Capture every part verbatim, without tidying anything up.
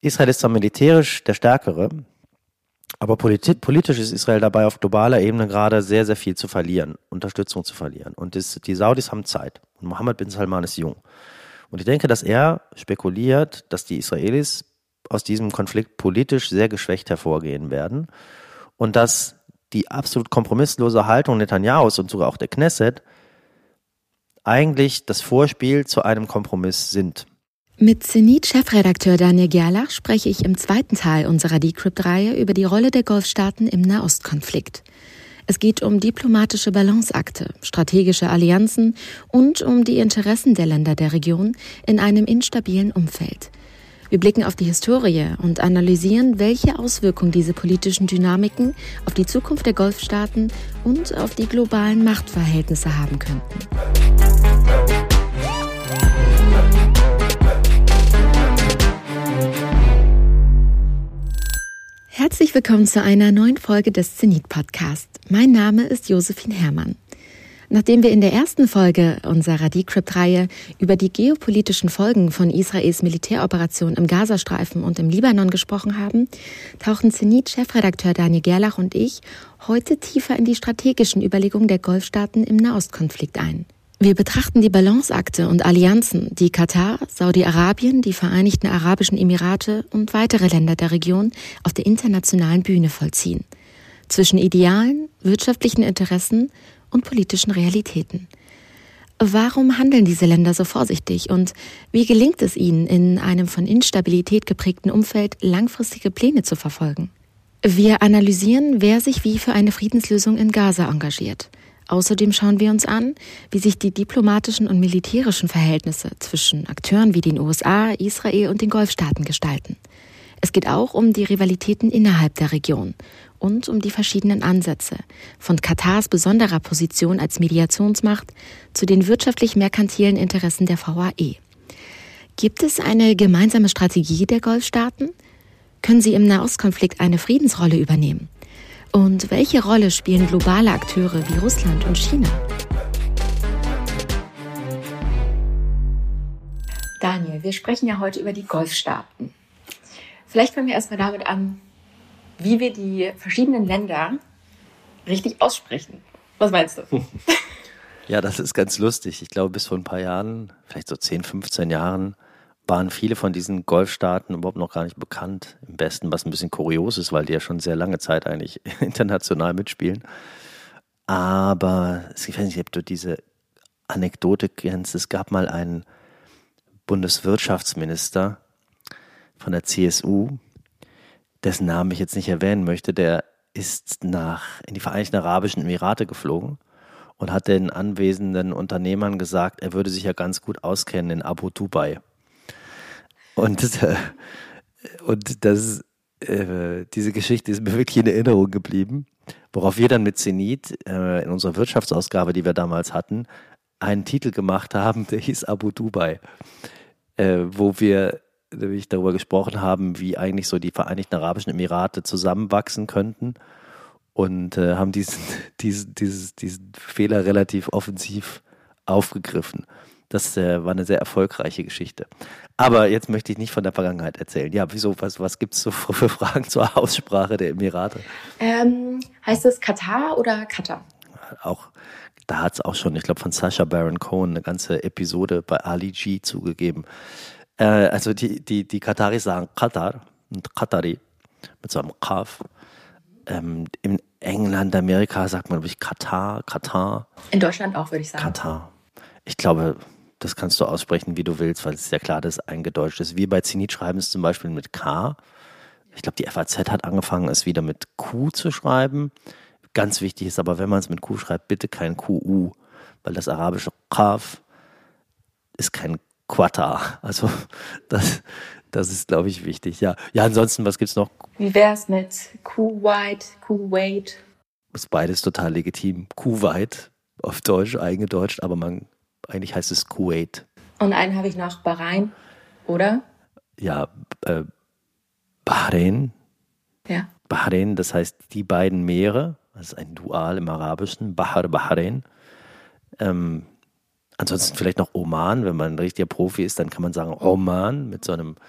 Israel ist zwar militärisch der Stärkere, aber polit- politisch ist Israel dabei, auf globaler Ebene gerade sehr, sehr viel zu verlieren, Unterstützung zu verlieren. Und das, die Saudis haben Zeit. Und Mohammed bin Salman ist jung. Und ich denke, dass er spekuliert, dass die Israelis aus diesem Konflikt politisch sehr geschwächt hervorgehen werden und dass die absolut kompromisslose Haltung Netanyahus und sogar auch der Knesset eigentlich das Vorspiel zu einem Kompromiss sind. Mit Zenit-Chefredakteur Daniel Gerlach spreche ich im zweiten Teil unserer Decrypt-Reihe über die Rolle der Golfstaaten im Nahostkonflikt. Es geht um diplomatische Balanceakte, strategische Allianzen und um die Interessen der Länder der Region in einem instabilen Umfeld. Wir blicken auf die Historie und analysieren, welche Auswirkungen diese politischen Dynamiken auf die Zukunft der Golfstaaten und auf die globalen Machtverhältnisse haben könnten. Herzlich willkommen zu einer neuen Folge des Zenit-Podcast. Mein Name ist Josephine Herrmann. Nachdem wir in der ersten Folge unserer Decrypt-Reihe über die geopolitischen Folgen von Israels Militäroperation im Gazastreifen und im Libanon gesprochen haben, tauchen Zenit-Chefredakteur Daniel Gerlach und ich heute tiefer in die strategischen Überlegungen der Golfstaaten im Nahostkonflikt ein. Wir betrachten die Balanceakte und Allianzen, die Katar, Saudi-Arabien, die Vereinigten Arabischen Emirate und weitere Länder der Region auf der internationalen Bühne vollziehen. Zwischen Idealen, wirtschaftlichen Interessen und politischen Realitäten. Warum handeln diese Länder so vorsichtig und wie gelingt es ihnen, in einem von Instabilität geprägten Umfeld langfristige Pläne zu verfolgen? Wir analysieren, wer sich wie für eine Friedenslösung in Gaza engagiert. Außerdem schauen wir uns an, wie sich die diplomatischen und militärischen Verhältnisse zwischen Akteuren wie den U S A, Israel und den Golfstaaten gestalten. Es geht auch um die Rivalitäten innerhalb der Region und um die verschiedenen Ansätze, von Katars besonderer Position als Mediationsmacht zu den wirtschaftlich-merkantilen Interessen der V A E. Gibt es eine gemeinsame Strategie der Golfstaaten? Können sie im Nahostkonflikt eine Friedensrolle übernehmen? Und welche Rolle spielen globale Akteure wie Russland und China? Daniel, wir sprechen ja heute über die Golfstaaten. Vielleicht fangen wir erstmal damit an, wie wir die verschiedenen Länder richtig aussprechen. Was meinst du? Ja, das ist ganz lustig. Ich glaube, bis vor ein paar Jahren, vielleicht so zehn, fünfzehn Jahren, waren viele von diesen Golfstaaten überhaupt noch gar nicht bekannt. Im Besten, was ein bisschen kurios ist, weil die ja schon sehr lange Zeit eigentlich international mitspielen. Aber ich weiß nicht, ob du diese Anekdote kennst. Es gab mal einen Bundeswirtschaftsminister von der C S U, dessen Namen ich jetzt nicht erwähnen möchte, der ist nach in die Vereinigten Arabischen Emirate geflogen und hat den anwesenden Unternehmern gesagt, er würde sich ja ganz gut auskennen in Abu Dubai. Und, äh, und das, äh, diese Geschichte ist mir wirklich in Erinnerung geblieben, worauf wir dann mit Zenit äh, in unserer Wirtschaftsausgabe, die wir damals hatten, einen Titel gemacht haben, der hieß Abu Dubai, äh, wo wir nämlich darüber gesprochen haben, wie eigentlich so die Vereinigten Arabischen Emirate zusammenwachsen könnten und äh, haben diesen, diesen, dieses, diesen Fehler relativ offensiv aufgegriffen. Das äh, war eine sehr erfolgreiche Geschichte. Aber jetzt möchte ich nicht von der Vergangenheit erzählen. Ja, wieso? Was, was gibt es so für Fragen zur Aussprache der Emirate? Ähm, heißt es Katar oder Katar? Auch, da hat es auch schon, ich glaube, von Sacha Baron Cohen eine ganze Episode bei Ali G zugegeben. Äh, also die, die, die Kataris sagen Katar und Katari mit so einem Kaf. Ähm, in England, Amerika sagt man, glaube ich, Katar, Katar. In Deutschland auch, würde ich sagen. Katar. Ich glaube, das kannst du aussprechen, wie du willst, weil es ist ja klar, dass es eingedeutscht ist. Wir bei Zenit schreiben es zum Beispiel mit K. Ich glaube, die F A Z hat angefangen, es wieder mit Q zu schreiben. Ganz wichtig ist aber, wenn man es mit Q schreibt, bitte kein Q U, weil das arabische Qaf ist kein Qatar. Also das, das ist, glaube ich, wichtig. Ja, ja, ansonsten, was gibt's noch? Wie wär's mit Kuwait, Kuwait? Ist beides total legitim. Kuwait auf Deutsch, eingedeutscht, aber man eigentlich heißt es Kuwait. Und einen habe ich noch, Bahrain, oder? Ja, äh, Bahrain. Ja. Bahrain, das heißt die beiden Meere. Das ist ein Dual im Arabischen. Bahar, Bahrain. Ähm, ansonsten vielleicht noch Oman. Wenn man ein richtiger Profi ist, dann kann man sagen Oman mit so einem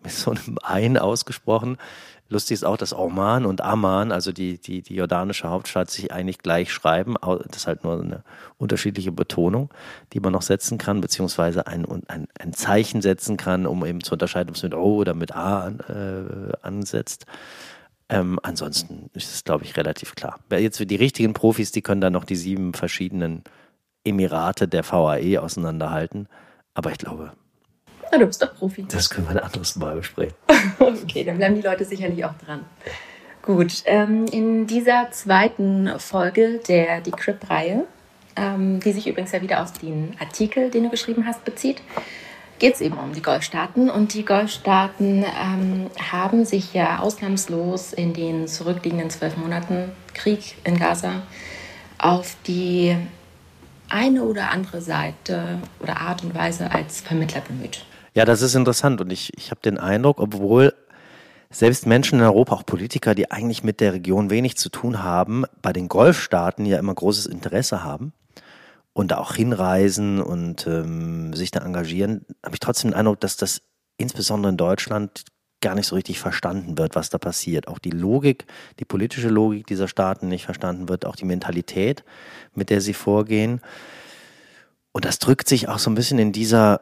mit so einem Ein ausgesprochen. Lustig ist auch, dass Oman und Amman, also die, die, die jordanische Hauptstadt, sich eigentlich gleich schreiben. Das ist halt nur eine unterschiedliche Betonung, die man noch setzen kann, beziehungsweise ein, ein, ein Zeichen setzen kann, um eben zu unterscheiden, ob es mit O oder mit A an, äh, ansetzt. Ähm, ansonsten ist es, glaube ich, relativ klar. Jetzt für die richtigen Profis, die können dann noch die sieben verschiedenen Emirate der V A E auseinanderhalten. Aber ich glaube... Na, du bist doch Profi. Das können wir ein anderes Mal besprechen. Okay, dann bleiben die Leute sicherlich auch dran. Gut, ähm, in dieser zweiten Folge der Decrypt-Reihe, ähm, die sich übrigens ja wieder auf den Artikel, den du geschrieben hast, bezieht, geht es eben um die Golfstaaten. Und die Golfstaaten ähm, haben sich ja ausnahmslos in den zurückliegenden zwölf Monaten Krieg in Gaza auf die eine oder andere Seite oder Art und Weise als Vermittler bemüht. Ja, das ist interessant und ich, ich habe den Eindruck, obwohl selbst Menschen in Europa, auch Politiker, die eigentlich mit der Region wenig zu tun haben, bei den Golfstaaten ja immer großes Interesse haben und da auch hinreisen und ähm, sich da engagieren, habe ich trotzdem den Eindruck, dass das insbesondere in Deutschland gar nicht so richtig verstanden wird, was da passiert. Auch die Logik, die politische Logik dieser Staaten nicht verstanden wird, auch die Mentalität, mit der sie vorgehen. Und das drückt sich auch so ein bisschen in dieser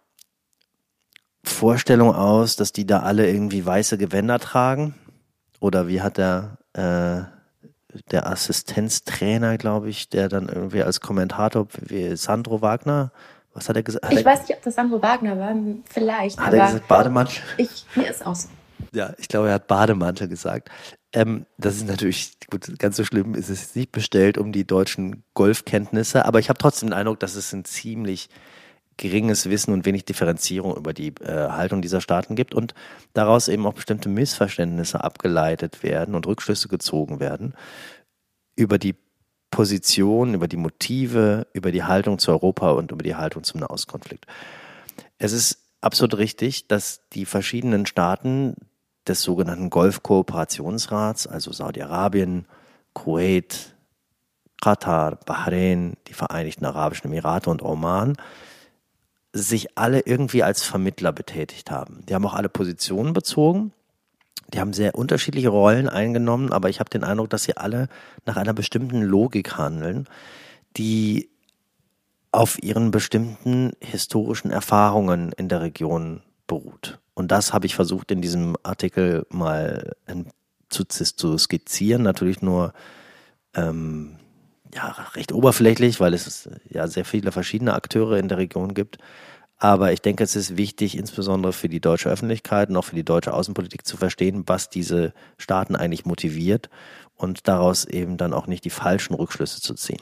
Vorstellung aus, dass die da alle irgendwie weiße Gewänder tragen. Oder wie hat der, äh, der Assistenztrainer, glaube ich, der dann irgendwie als Kommentator, wie Sandro Wagner, was hat er gesagt? Hat ich er, weiß nicht, ob das Sandro Wagner war, vielleicht. Hat aber er gesagt Bademantel? Ich, mir ist auch so. Ja, ich glaube, er hat Bademantel gesagt. Ähm, das ist natürlich, gut, ganz so schlimm ist es nicht bestellt um die deutschen Golfkenntnisse, aber ich habe trotzdem den Eindruck, dass es ein ziemlich geringes Wissen und wenig Differenzierung über die äh, Haltung dieser Staaten gibt und daraus eben auch bestimmte Missverständnisse abgeleitet werden und Rückschlüsse gezogen werden über die Position, über die Motive, über die Haltung zu Europa und über die Haltung zum Nahostkonflikt. Es ist absolut richtig, dass die verschiedenen Staaten des sogenannten Golfkooperationsrats, also Saudi-Arabien, Kuwait, Katar, Bahrain, die Vereinigten Arabischen Emirate und Oman, sich alle irgendwie als Vermittler betätigt haben. Die haben auch alle Positionen bezogen, die haben sehr unterschiedliche Rollen eingenommen, aber ich habe den Eindruck, dass sie alle nach einer bestimmten Logik handeln, die auf ihren bestimmten historischen Erfahrungen in der Region beruht. Und das habe ich versucht in diesem Artikel mal zu, zu skizzieren, natürlich nur ähm, ja, recht oberflächlich, weil es ja sehr viele verschiedene Akteure in der Region gibt. Aber ich denke, es ist wichtig, insbesondere für die deutsche Öffentlichkeit und auch für die deutsche Außenpolitik zu verstehen, was diese Staaten eigentlich motiviert und daraus eben dann auch nicht die falschen Rückschlüsse zu ziehen.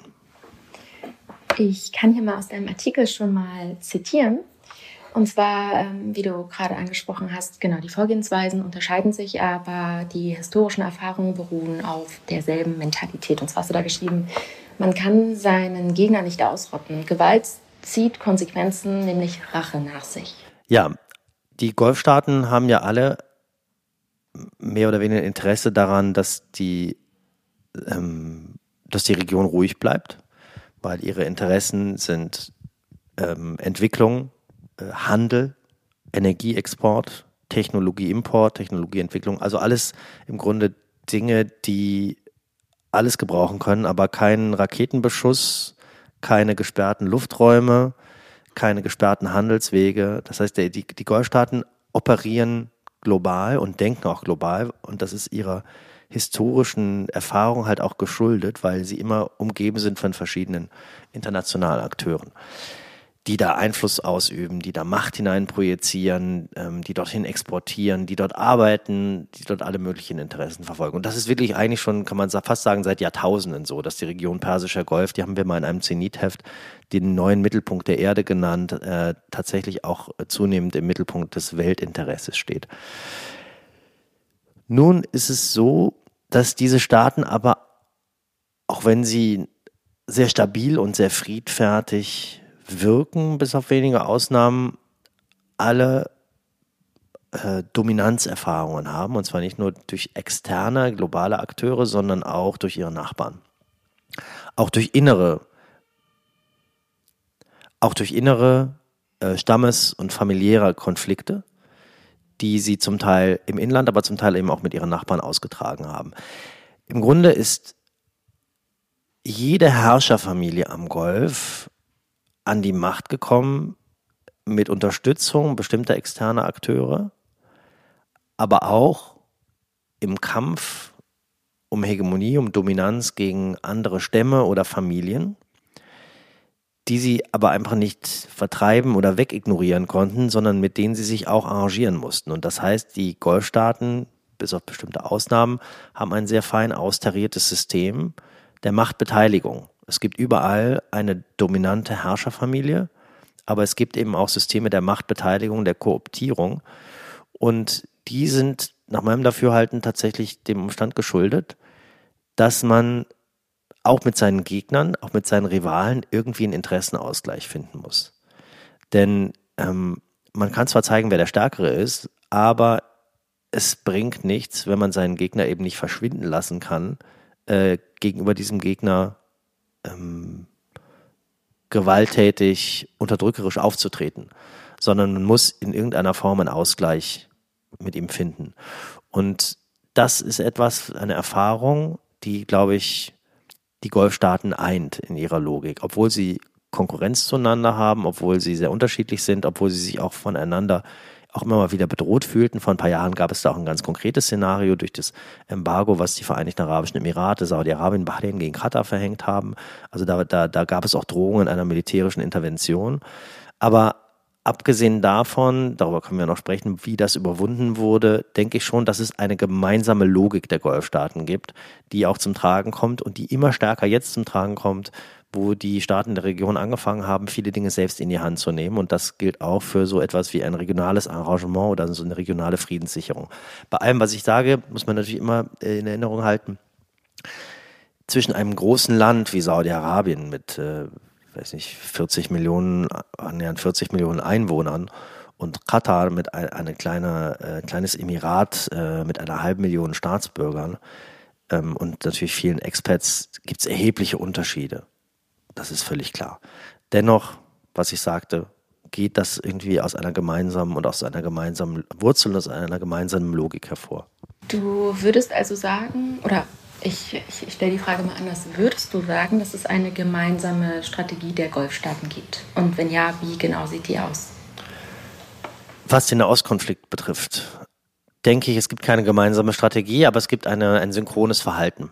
Ich kann hier mal aus deinem Artikel schon mal zitieren. Und zwar, wie du gerade angesprochen hast, genau, die Vorgehensweisen unterscheiden sich, aber die historischen Erfahrungen beruhen auf derselben Mentalität. Und zwar hast du da geschrieben, man kann seinen Gegner nicht ausrotten. Gewalt zieht Konsequenzen, nämlich Rache nach sich. Ja, die Golfstaaten haben ja alle mehr oder weniger Interesse daran, dass die, ähm, dass die Region ruhig bleibt, weil ihre Interessen sind ähm, Entwicklung, äh, Handel, Energieexport, Technologieimport, Technologieentwicklung, also alles im Grunde Dinge, die alles gebrauchen können, aber keinen Raketenbeschuss, keine gesperrten Lufträume, keine gesperrten Handelswege. Das heißt, die, die Golfstaaten operieren global und denken auch global und das ist ihrer historischen Erfahrung halt auch geschuldet, weil sie immer umgeben sind von verschiedenen internationalen Akteuren, die da Einfluss ausüben, die da Macht hineinprojizieren, ähm, die dorthin exportieren, die dort arbeiten, die dort alle möglichen Interessen verfolgen. Und das ist wirklich eigentlich schon, kann man fast sagen, seit Jahrtausenden so, dass die Region Persischer Golf, die haben wir mal in einem Zenitheft den neuen Mittelpunkt der Erde genannt, äh, tatsächlich auch zunehmend im Mittelpunkt des Weltinteresses steht. Nun ist es so, dass diese Staaten aber, auch wenn sie sehr stabil und sehr friedfertig wirken, bis auf wenige Ausnahmen, alle äh, Dominanzerfahrungen haben, und zwar nicht nur durch externe, globale Akteure, sondern auch durch ihre Nachbarn. Auch durch innere, auch durch innere äh, Stammes- und familiäre Konflikte, die sie zum Teil im Inland, aber zum Teil eben auch mit ihren Nachbarn ausgetragen haben. Im Grunde ist jede Herrscherfamilie am Golf an die Macht gekommen mit Unterstützung bestimmter externer Akteure, aber auch im Kampf um Hegemonie, um Dominanz gegen andere Stämme oder Familien, die sie aber einfach nicht vertreiben oder wegignorieren konnten, sondern mit denen sie sich auch arrangieren mussten. Und das heißt, die Golfstaaten, bis auf bestimmte Ausnahmen, haben ein sehr fein austariertes System der Machtbeteiligung. Es gibt überall eine dominante Herrscherfamilie, aber es gibt eben auch Systeme der Machtbeteiligung, der Kooptierung. Und die sind nach meinem Dafürhalten tatsächlich dem Umstand geschuldet, dass man auch mit seinen Gegnern, auch mit seinen Rivalen irgendwie einen Interessenausgleich finden muss. Denn ähm, man kann zwar zeigen, wer der Stärkere ist, aber es bringt nichts, wenn man seinen Gegner eben nicht verschwinden lassen kann, äh, gegenüber diesem Gegner ähm, gewalttätig, unterdrückerisch aufzutreten, sondern man muss in irgendeiner Form einen Ausgleich mit ihm finden. Und das ist etwas, eine Erfahrung, die, glaube ich, die Golfstaaten eint in ihrer Logik, obwohl sie Konkurrenz zueinander haben, obwohl sie sehr unterschiedlich sind, obwohl sie sich auch voneinander auch immer mal wieder bedroht fühlten. Vor ein paar Jahren gab es da auch ein ganz konkretes Szenario durch das Embargo, was die Vereinigten Arabischen Emirate, Saudi-Arabien, Bahrain gegen Katar verhängt haben. Also da, da, da gab es auch Drohungen einer militärischen Intervention. Aber abgesehen davon, darüber können wir noch sprechen, wie das überwunden wurde, denke ich schon, dass es eine gemeinsame Logik der Golfstaaten gibt, die auch zum Tragen kommt und die immer stärker jetzt zum Tragen kommt, wo die Staaten der Region angefangen haben, viele Dinge selbst in die Hand zu nehmen. Und das gilt auch für so etwas wie ein regionales Arrangement oder so eine regionale Friedenssicherung. Bei allem, was ich sage, muss man natürlich immer in Erinnerung halten, zwischen einem großen Land wie Saudi-Arabien mit äh, weiß nicht, vierzig Millionen, annähernd vierzig Millionen Einwohnern und Katar mit ein, eine kleine, äh, kleines Emirat äh, mit einer halben Million Staatsbürgern ähm, und natürlich vielen Expats gibt es erhebliche Unterschiede. Das ist völlig klar. Dennoch, was ich sagte, geht das irgendwie aus einer gemeinsamen und aus einer gemeinsamen Wurzel, aus einer gemeinsamen Logik hervor. Du würdest also sagen, oder Ich, ich, ich stelle die Frage mal anders. Würdest du sagen, dass es eine gemeinsame Strategie der Golfstaaten gibt? Und wenn ja, wie genau sieht die aus? Was den Nahostkonflikt betrifft, denke ich, es gibt keine gemeinsame Strategie, aber es gibt eine, ein synchrones Verhalten.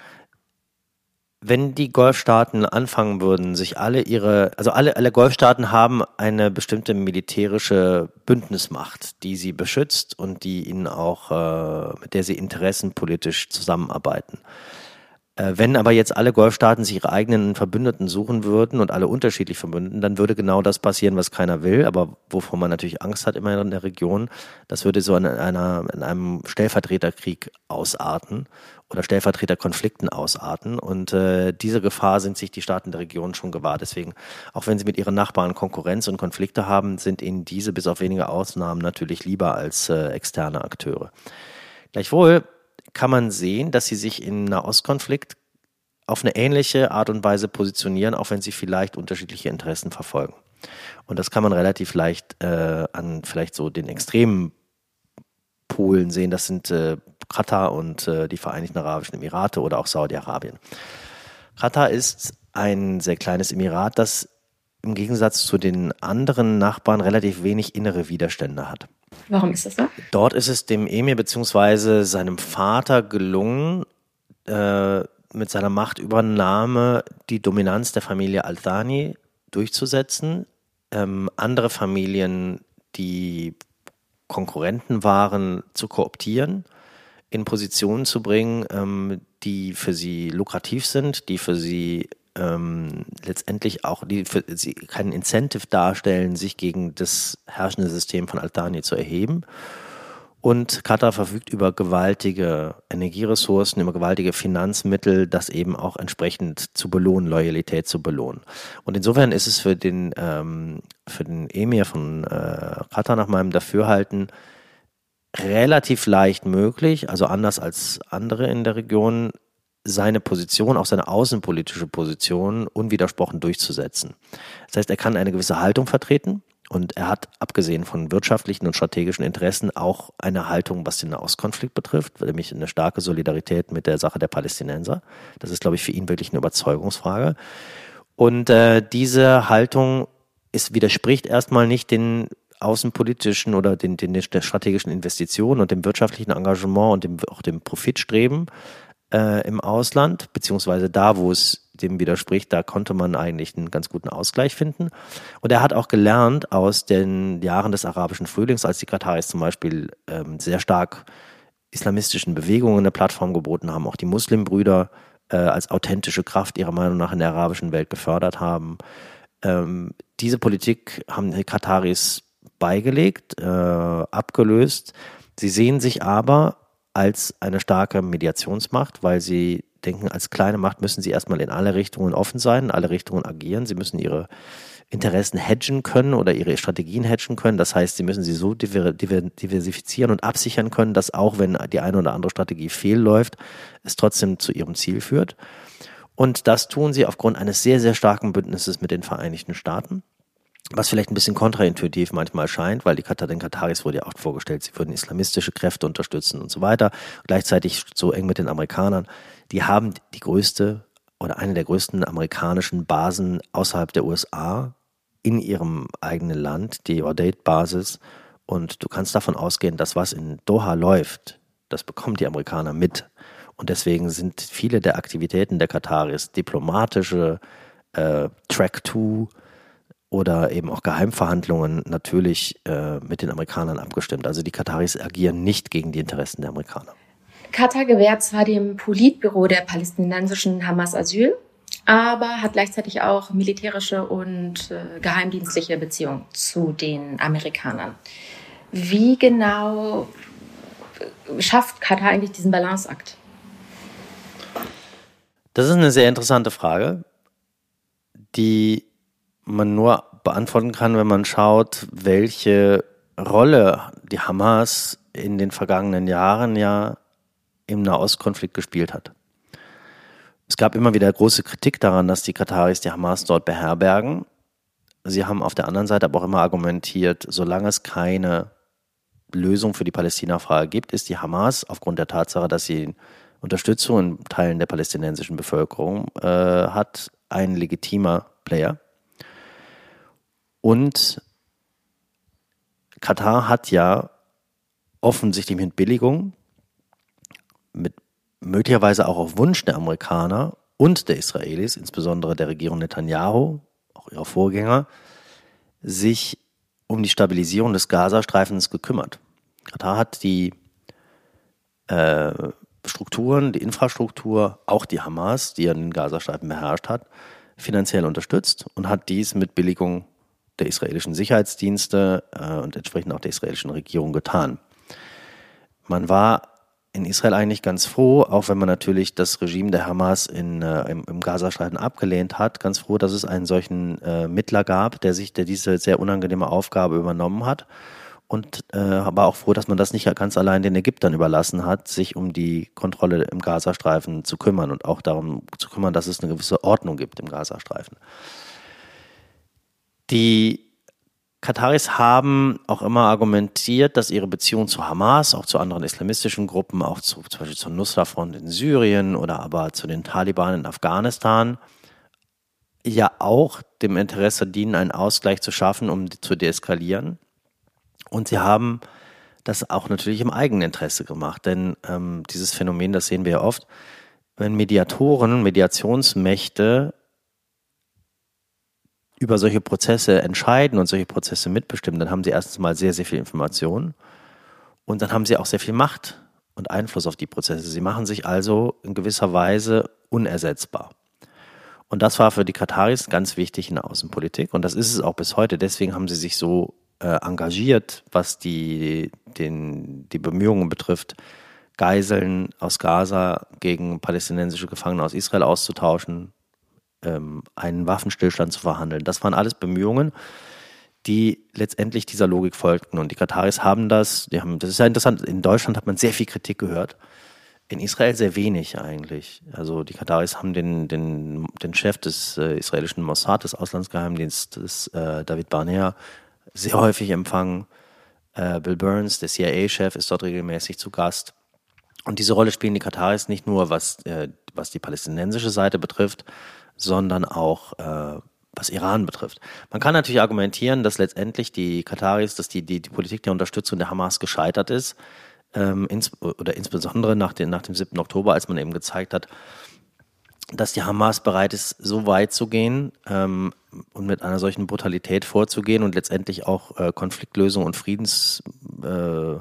Wenn die Golfstaaten anfangen würden, sich alle ihre, also alle, alle Golfstaaten haben eine bestimmte militärische Bündnismacht, die sie beschützt und die ihnen auch, äh, mit der sie interessenpolitisch zusammenarbeiten. Äh, wenn aber jetzt alle Golfstaaten sich ihre eigenen Verbündeten suchen würden und alle unterschiedlich verbünden, dann würde genau das passieren, was keiner will, aber wovor man natürlich Angst hat immer in der Region. Das würde so in einer, in einem Stellvertreterkrieg ausarten oder Stellvertreterkonflikten ausarten. Und äh, diese Gefahr sind sich die Staaten der Region schon gewahr. Deswegen, auch wenn sie mit ihren Nachbarn Konkurrenz und Konflikte haben, sind ihnen diese bis auf wenige Ausnahmen natürlich lieber als äh, externe Akteure. Gleichwohl kann man sehen, dass sie sich im Nahostkonflikt auf eine ähnliche Art und Weise positionieren, auch wenn sie vielleicht unterschiedliche Interessen verfolgen. Und das kann man relativ leicht äh, an vielleicht so den extremen Polen sehen. Das sind äh, Katar und äh, die Vereinigten Arabischen Emirate oder auch Saudi-Arabien. Katar ist ein sehr kleines Emirat, das im Gegensatz zu den anderen Nachbarn relativ wenig innere Widerstände hat. Warum ist das so? Dort ist es dem Emir bzw. seinem Vater gelungen, äh, mit seiner Machtübernahme die Dominanz der Familie Al Thani durchzusetzen. Ähm, andere Familien, die Konkurrenten waren, zu kooptieren, in Positionen zu bringen, ähm, die für sie lukrativ sind, die für sie ähm, letztendlich auch, die für sie keinen Incentive darstellen, sich gegen das herrschende System von Al Thani zu erheben. Und Katar verfügt über gewaltige Energieressourcen, über gewaltige Finanzmittel, das eben auch entsprechend zu belohnen, Loyalität zu belohnen. Und insofern ist es für den, ähm, für den Emir von äh, Katar nach meinem Dafürhalten relativ leicht möglich, also anders als andere in der Region, seine Position, auch seine außenpolitische Position unwidersprochen durchzusetzen. Das heißt, er kann eine gewisse Haltung vertreten Und er hat, abgesehen von wirtschaftlichen und strategischen Interessen, auch eine Haltung, was den Nahostkonflikt betrifft, nämlich eine starke Solidarität mit der Sache der Palästinenser. Das ist, glaube ich, für ihn wirklich eine Überzeugungsfrage. Und äh, diese Haltung ist, widerspricht erstmal nicht den außenpolitischen oder den, den, den strategischen Investitionen und dem wirtschaftlichen Engagement und dem, auch dem Profitstreben äh, im Ausland, beziehungsweise da, wo es dem widerspricht, da konnte man eigentlich einen ganz guten Ausgleich finden. Und er hat auch gelernt aus den Jahren des arabischen Frühlings, als die Kataris zum Beispiel ähm, sehr stark islamistischen Bewegungen eine Plattform geboten haben, auch die Muslimbrüder äh, als authentische Kraft ihrer Meinung nach in der arabischen Welt gefördert haben. Ähm, diese Politik haben die Kataris beigelegt, äh, abgelöst. Sie sehen sich aber als eine starke Mediationsmacht, weil sie denken, als kleine Macht müssen sie erstmal in alle Richtungen offen sein, in alle Richtungen agieren. Sie müssen ihre Interessen hedgen können oder ihre Strategien hedgen können. Das heißt, sie müssen sie so diversifizieren und absichern können, dass auch wenn die eine oder andere Strategie fehlläuft, es trotzdem zu ihrem Ziel führt. Und das tun sie aufgrund eines sehr, sehr starken Bündnisses mit den Vereinigten Staaten. Was vielleicht ein bisschen kontraintuitiv manchmal scheint, weil die Katar, den Kataris wurde ja auch vorgestellt, sie würden islamistische Kräfte unterstützen und so weiter. Gleichzeitig so eng mit den Amerikanern. Die haben die größte oder eine der größten amerikanischen Basen außerhalb der U S A in ihrem eigenen Land, die Ordate-Basis. Und du kannst davon ausgehen, dass was in Doha läuft, das bekommen die Amerikaner mit. Und deswegen sind viele der Aktivitäten der Kataris diplomatische, äh, Track two oder eben auch Geheimverhandlungen natürlich äh, mit den Amerikanern abgestimmt. Also die Kataris agieren nicht gegen die Interessen der Amerikaner. Katar gewährt zwar dem Politbüro der palästinensischen Hamas Asyl, aber hat gleichzeitig auch militärische und äh, geheimdienstliche Beziehungen zu den Amerikanern. Wie genau schafft Katar eigentlich diesen Balanceakt? Das ist eine sehr interessante Frage, die man nur beantworten kann, wenn man schaut, welche Rolle die Hamas in den vergangenen Jahren ja im Nahostkonflikt gespielt hat. Es gab immer wieder große Kritik daran, dass die Kataris die Hamas dort beherbergen. Sie haben auf der anderen Seite aber auch immer argumentiert, solange es keine Lösung für die Palästina-Frage gibt, ist die Hamas aufgrund der Tatsache, dass sie Unterstützung in Teilen der palästinensischen Bevölkerung äh, hat, ein legitimer Player. Und Katar hat ja offensichtlich mit Billigung, mit möglicherweise auch auf Wunsch der Amerikaner und der Israelis, insbesondere der Regierung Netanyahu, auch ihrer Vorgänger, sich um die Stabilisierung des Gazastreifens gekümmert. Katar hat die äh, Strukturen, die Infrastruktur, auch die Hamas, die ja den Gazastreifen beherrscht hat, finanziell unterstützt und hat dies mit Billigung der israelischen Sicherheitsdienste äh, und entsprechend auch der israelischen Regierung getan. Man war in Israel eigentlich ganz froh, auch wenn man natürlich das Regime der Hamas in, äh, im, im Gazastreifen abgelehnt hat, ganz froh, dass es einen solchen äh, Mittler gab, der sich, der diese sehr unangenehme Aufgabe übernommen hat. Und äh, war auch froh, dass man das nicht ganz allein den Ägyptern überlassen hat, sich um die Kontrolle im Gazastreifen zu kümmern und auch darum zu kümmern, dass es eine gewisse Ordnung gibt im Gazastreifen. Die Kataris haben auch immer argumentiert, dass ihre Beziehung zu Hamas, auch zu anderen islamistischen Gruppen, auch zu, zum Beispiel zur Nusra-Front in Syrien oder aber zu den Taliban in Afghanistan, ja auch dem Interesse dienen, einen Ausgleich zu schaffen, um zu deeskalieren. Und sie haben das auch natürlich im eigenen Interesse gemacht, denn ähm, dieses Phänomen, das sehen wir ja oft, wenn Mediatoren, Mediationsmächte über solche Prozesse entscheiden und solche Prozesse mitbestimmen, dann haben sie erstens mal sehr, sehr viel Information und dann haben sie auch sehr viel Macht und Einfluss auf die Prozesse. Sie machen sich also in gewisser Weise unersetzbar. Und das war für die Kataris ganz wichtig in der Außenpolitik und das ist es auch bis heute. Deswegen haben sie sich so äh, engagiert, was die, den, die Bemühungen betrifft, Geiseln aus Gaza gegen palästinensische Gefangene aus Israel auszutauschen, einen Waffenstillstand zu verhandeln. Das waren alles Bemühungen, die letztendlich dieser Logik folgten. Und die Kataris haben das, die haben, das ist ja interessant, in Deutschland hat man sehr viel Kritik gehört, in Israel sehr wenig eigentlich. Also die Kataris haben den, den, den Chef des äh, israelischen Mossad, des Auslandsgeheimdienstes, äh, David Barnea, sehr häufig empfangen. Äh, Bill Burns, der C I A-Chef, ist dort regelmäßig zu Gast. Und diese Rolle spielen die Kataris nicht nur, was, äh, was die palästinensische Seite betrifft, sondern auch äh, was Iran betrifft. Man kann natürlich argumentieren, dass letztendlich die Kataris, dass die, die, die Politik der Unterstützung der Hamas gescheitert ist, ähm, ins, oder insbesondere nach, den, nach dem siebten Oktober, als man eben gezeigt hat, dass die Hamas bereit ist, so weit zu gehen ähm, und mit einer solchen Brutalität vorzugehen und letztendlich auch äh, Konfliktlösung und Friedensbemühungen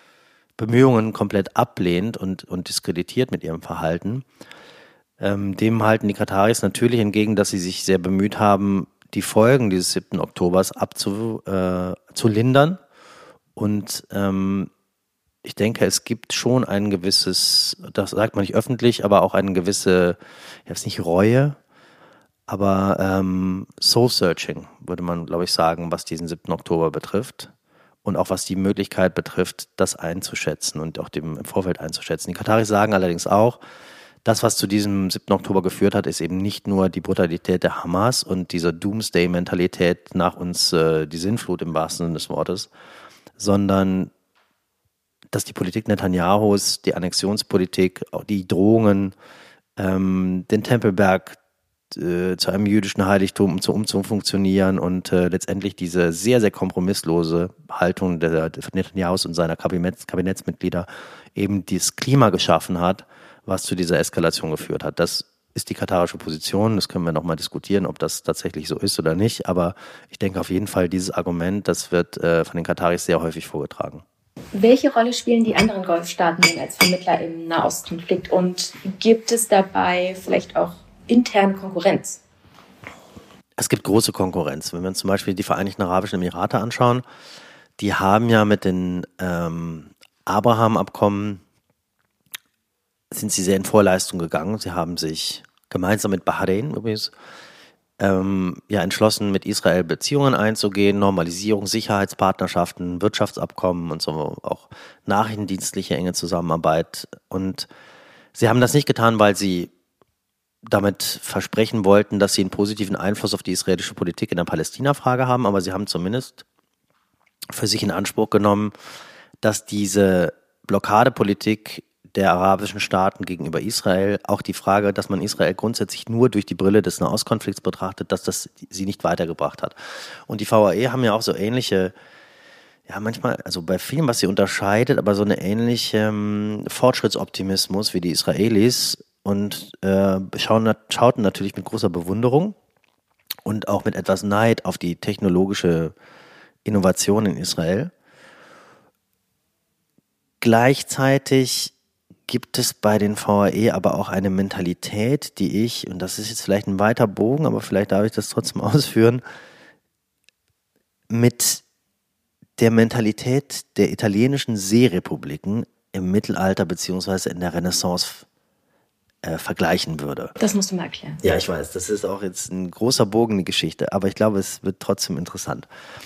äh, komplett ablehnt und, und diskreditiert mit ihrem Verhalten. Ähm, dem halten die Kataris natürlich entgegen, dass sie sich sehr bemüht haben, die Folgen dieses siebten Oktobers abzu, äh, zu lindern. Und ähm, ich denke, es gibt schon ein gewisses, das sagt man nicht öffentlich, aber auch eine gewisse, jetzt nicht Reue, aber ähm, Soul-Searching, würde man, glaube ich, sagen, was diesen siebten Oktober betrifft. Und auch was die Möglichkeit betrifft, das einzuschätzen und auch dem im Vorfeld einzuschätzen. Die Kataris sagen allerdings auch, das, was zu diesem siebten Oktober geführt hat, ist eben nicht nur die Brutalität der Hamas und diese Doomsday-Mentalität nach uns, äh, die Sinnflut im wahrsten Sinne des Wortes, sondern dass die Politik Netanyahus, die Annexionspolitik, auch die Drohungen, ähm, den Tempelberg äh, zu einem jüdischen Heiligtum um zu umzufunktionieren und äh, letztendlich diese sehr, sehr kompromisslose Haltung der, der Netanyahus und seiner Kabinetts, Kabinettsmitglieder eben dieses Klima geschaffen hat, was zu dieser Eskalation geführt hat. Das ist die katarische Position. Das können wir nochmal diskutieren, ob das tatsächlich so ist oder nicht. Aber ich denke auf jeden Fall, dieses Argument, das wird äh, von den Kataris sehr häufig vorgetragen. Welche Rolle spielen die anderen Golfstaaten denn als Vermittler im Nahostkonflikt? Und gibt es dabei vielleicht auch interne Konkurrenz? Es gibt große Konkurrenz. Wenn wir uns zum Beispiel die Vereinigten Arabischen Emirate anschauen, die haben ja mit den ähm, Abraham-Abkommen sind sie sehr in Vorleistung gegangen. Sie haben sich gemeinsam mit Bahrain übrigens ähm, ja, entschlossen, mit Israel Beziehungen einzugehen, Normalisierung, Sicherheitspartnerschaften, Wirtschaftsabkommen und so, auch nachrichtendienstliche enge Zusammenarbeit. Und sie haben das nicht getan, weil sie damit versprechen wollten, dass sie einen positiven Einfluss auf die israelische Politik in der Palästina-Frage haben, aber sie haben zumindest für sich in Anspruch genommen, dass diese Blockadepolitik der arabischen Staaten gegenüber Israel, auch die Frage, dass man Israel grundsätzlich nur durch die Brille des Nahostkonflikts betrachtet, dass das sie nicht weitergebracht hat. Und die V A E haben ja auch so ähnliche, ja manchmal, also bei vielem, was sie unterscheidet, aber so eine ähnliche ähm, Fortschrittsoptimismus wie die Israelis und äh, schauen, schauten natürlich mit großer Bewunderung und auch mit etwas Neid auf die technologische Innovation in Israel. Gleichzeitig gibt es bei den V A E aber auch eine Mentalität, die ich, und das ist jetzt vielleicht ein weiter Bogen, aber vielleicht darf ich das trotzdem ausführen, mit der Mentalität der italienischen Seerepubliken im Mittelalter beziehungsweise in der Renaissance äh, vergleichen würde. Das musst du mal erklären. Ja, ich weiß, das ist auch jetzt ein großer Bogen, die Geschichte, aber ich glaube, es wird trotzdem interessant.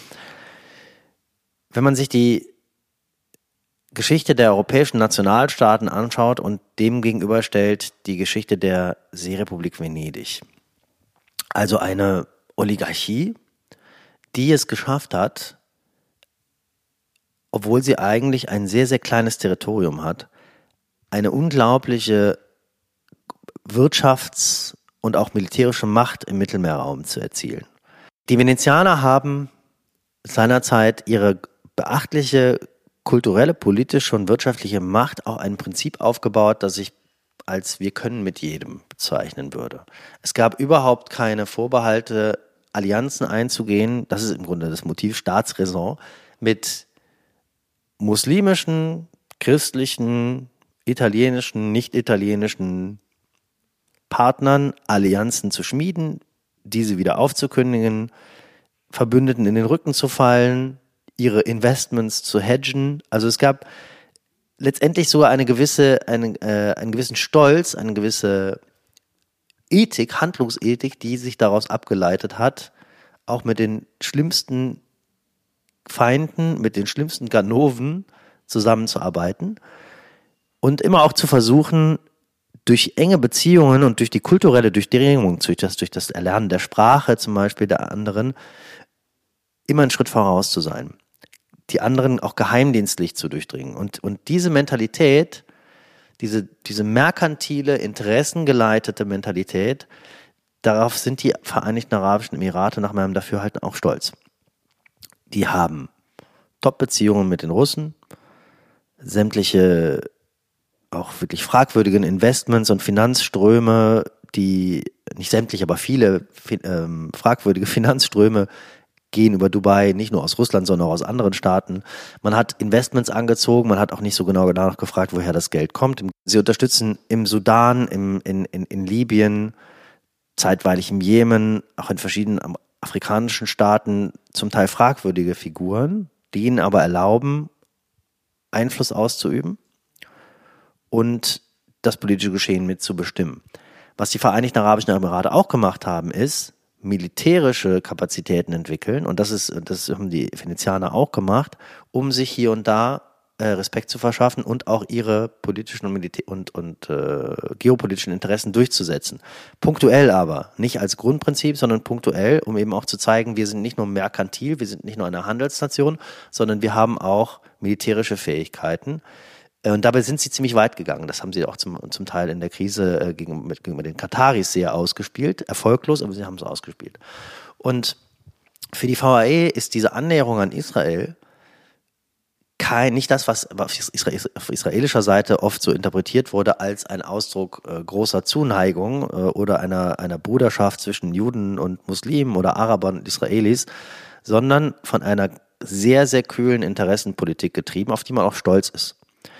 Wenn man sich die Geschichte der europäischen Nationalstaaten anschaut und dem gegenüberstellt die Geschichte der Seerepublik Venedig. Also eine Oligarchie, die es geschafft hat, obwohl sie eigentlich ein sehr, sehr kleines Territorium hat, eine unglaubliche Wirtschafts- und auch militärische Macht im Mittelmeerraum zu erzielen. Die Venezianer haben seinerzeit ihre beachtliche kulturelle, politische und wirtschaftliche Macht auch ein Prinzip aufgebaut, das ich als wir können mit jedem bezeichnen würde. Es gab überhaupt keine Vorbehalte, Allianzen einzugehen, das ist im Grunde das Motiv Staatsräson, mit muslimischen, christlichen, italienischen, nicht-italienischen Partnern Allianzen zu schmieden, diese wieder aufzukündigen, Verbündeten in den Rücken zu fallen, ihre Investments zu hedgen. Also es gab letztendlich sogar eine gewisse, eine, äh, einen gewissen Stolz, eine gewisse Ethik, Handlungsethik, die sich daraus abgeleitet hat, auch mit den schlimmsten Feinden, mit den schlimmsten Ganoven zusammenzuarbeiten und immer auch zu versuchen, durch enge Beziehungen und durch die kulturelle Durchdringung, durch das, durch das Erlernen der Sprache zum Beispiel der anderen, immer einen Schritt voraus zu sein, die anderen auch geheimdienstlich zu durchdringen. Und, und diese Mentalität, diese, diese merkantile, interessengeleitete Mentalität, darauf sind die Vereinigten Arabischen Emirate nach meinem Dafürhalten auch stolz. Die haben Top-Beziehungen mit den Russen, sämtliche auch wirklich fragwürdigen Investments und Finanzströme, die, nicht sämtliche, aber viele ähm, fragwürdige Finanzströme gehen über Dubai, nicht nur aus Russland, sondern auch aus anderen Staaten. Man hat Investments angezogen, man hat auch nicht so genau danach gefragt, woher das Geld kommt. Sie unterstützen im Sudan, im, in, in, in Libyen, zeitweilig im Jemen, auch in verschiedenen afrikanischen Staaten zum Teil fragwürdige Figuren, die ihnen aber erlauben, Einfluss auszuüben und das politische Geschehen mitzubestimmen. Was die Vereinigten Arabischen Emirate auch gemacht haben, ist militärische Kapazitäten entwickeln, und das ist, das haben die Venezianer auch gemacht, um sich hier und da äh, Respekt zu verschaffen und auch ihre politischen und, Militä- und, und äh, geopolitischen Interessen durchzusetzen. Punktuell aber, nicht als Grundprinzip, sondern punktuell, um eben auch zu zeigen, wir sind nicht nur merkantil, wir sind nicht nur eine Handelsnation, sondern wir haben auch militärische Fähigkeiten. Und dabei sind sie ziemlich weit gegangen. Das haben sie auch zum, zum Teil in der Krise äh, gegen, mit, gegenüber den Kataris sehr ausgespielt. Erfolglos, aber sie haben es ausgespielt. Und für die V A E ist diese Annäherung an Israel kein, nicht das, was auf, Israel, auf israelischer Seite oft so interpretiert wurde als ein Ausdruck äh, großer Zuneigung äh, oder einer, einer Bruderschaft zwischen Juden und Muslimen oder Arabern und Israelis, sondern von einer sehr, sehr kühlen Interessenpolitik getrieben, auf die man auch stolz ist.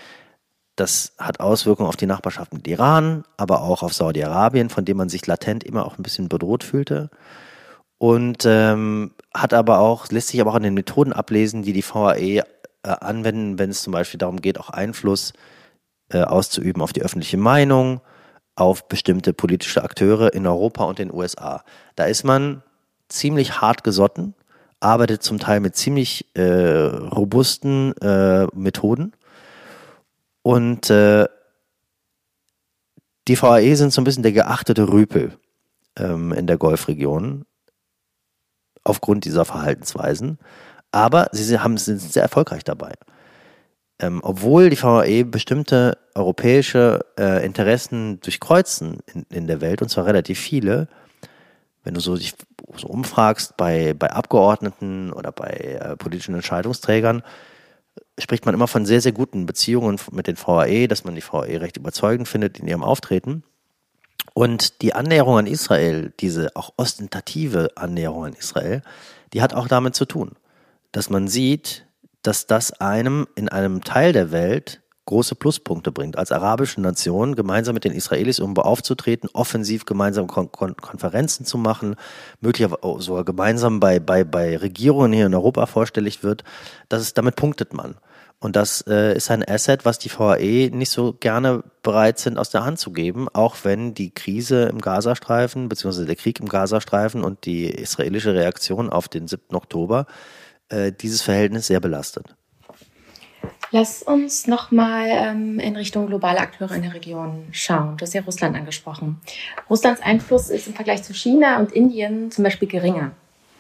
Das hat Auswirkungen auf die Nachbarschaft mit Iran, aber auch auf Saudi-Arabien, von dem man sich latent immer auch ein bisschen bedroht fühlte. Und ähm, hat aber auch, lässt sich aber auch an den Methoden ablesen, die die V A E äh, anwenden, wenn es zum Beispiel darum geht, auch Einfluss äh, auszuüben auf die öffentliche Meinung, auf bestimmte politische Akteure in Europa und den U S A. Da ist man ziemlich hart gesotten, arbeitet zum Teil mit ziemlich äh, robusten äh, Methoden. Und äh, die V A E sind so ein bisschen der geachtete Rüpel ähm, in der Golfregion aufgrund dieser Verhaltensweisen. Aber sie haben, sind sehr erfolgreich dabei. Ähm, obwohl die V A E bestimmte europäische äh, Interessen durchkreuzen in, in der Welt, und zwar relativ viele, wenn du so dich so umfragst bei, bei Abgeordneten oder bei äh, politischen Entscheidungsträgern, spricht man immer von sehr, sehr guten Beziehungen mit den V A E, dass man die V A E recht überzeugend findet in ihrem Auftreten. Und die Annäherung an Israel, diese auch ostentative Annäherung an Israel, die hat auch damit zu tun, dass man sieht, dass das einem in einem Teil der Welt große Pluspunkte bringt, als arabische Nation gemeinsam mit den Israelis um aufzutreten, offensiv gemeinsam Kon- Kon- Konferenzen zu machen, möglicherweise sogar gemeinsam bei, bei, bei Regierungen hier in Europa vorstellig wird. Das ist, damit punktet man. Und das äh, ist ein Asset, was die V A E nicht so gerne bereit sind, aus der Hand zu geben, auch wenn die Krise im Gazastreifen, beziehungsweise der Krieg im Gazastreifen und die israelische Reaktion auf den siebten Oktober äh, dieses Verhältnis sehr belastet. Lass uns nochmal ähm, in Richtung globale Akteure in der Region schauen. Du hast ja Russland angesprochen. Russlands Einfluss ist im Vergleich zu China und Indien zum Beispiel geringer.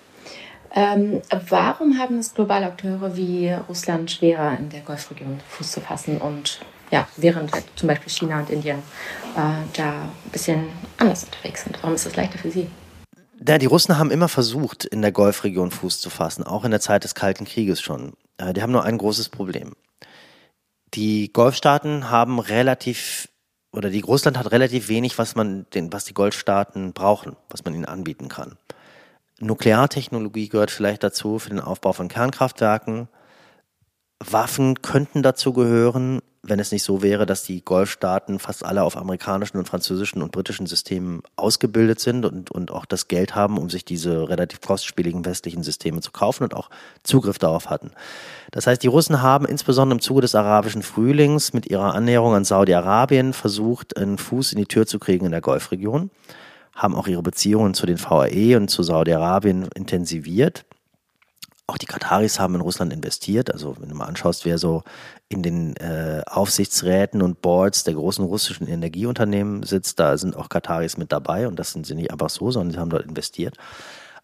Ähm, warum haben es globale Akteure wie Russland schwerer, in der Golfregion Fuß zu fassen und ja, während halt zum Beispiel China und Indien äh, da ein bisschen anders unterwegs sind? Warum ist das leichter für sie? Ja, die Russen haben immer versucht, in der Golfregion Fuß zu fassen, auch in der Zeit des Kalten Krieges schon. Äh, die haben nur ein großes Problem. Die Golfstaaten haben relativ, oder die Russland hat relativ wenig, was man, den, was die Golfstaaten brauchen, was man ihnen anbieten kann. Nukleartechnologie gehört vielleicht dazu für den Aufbau von Kernkraftwerken. Waffen könnten dazu gehören, wenn es nicht so wäre, dass die Golfstaaten fast alle auf amerikanischen und französischen und britischen Systemen ausgebildet sind und, und auch das Geld haben, um sich diese relativ kostspieligen westlichen Systeme zu kaufen und auch Zugriff darauf hatten. Das heißt, die Russen haben insbesondere im Zuge des arabischen Frühlings mit ihrer Annäherung an Saudi-Arabien versucht, einen Fuß in die Tür zu kriegen in der Golfregion, haben auch ihre Beziehungen zu den V A E und zu Saudi-Arabien intensiviert. Auch die Kataris haben in Russland investiert. Also wenn du mal anschaust, wer so in den äh, Aufsichtsräten und Boards der großen russischen Energieunternehmen sitzt, da sind auch Kataris mit dabei. Und das sind sie nicht einfach so, sondern sie haben dort investiert.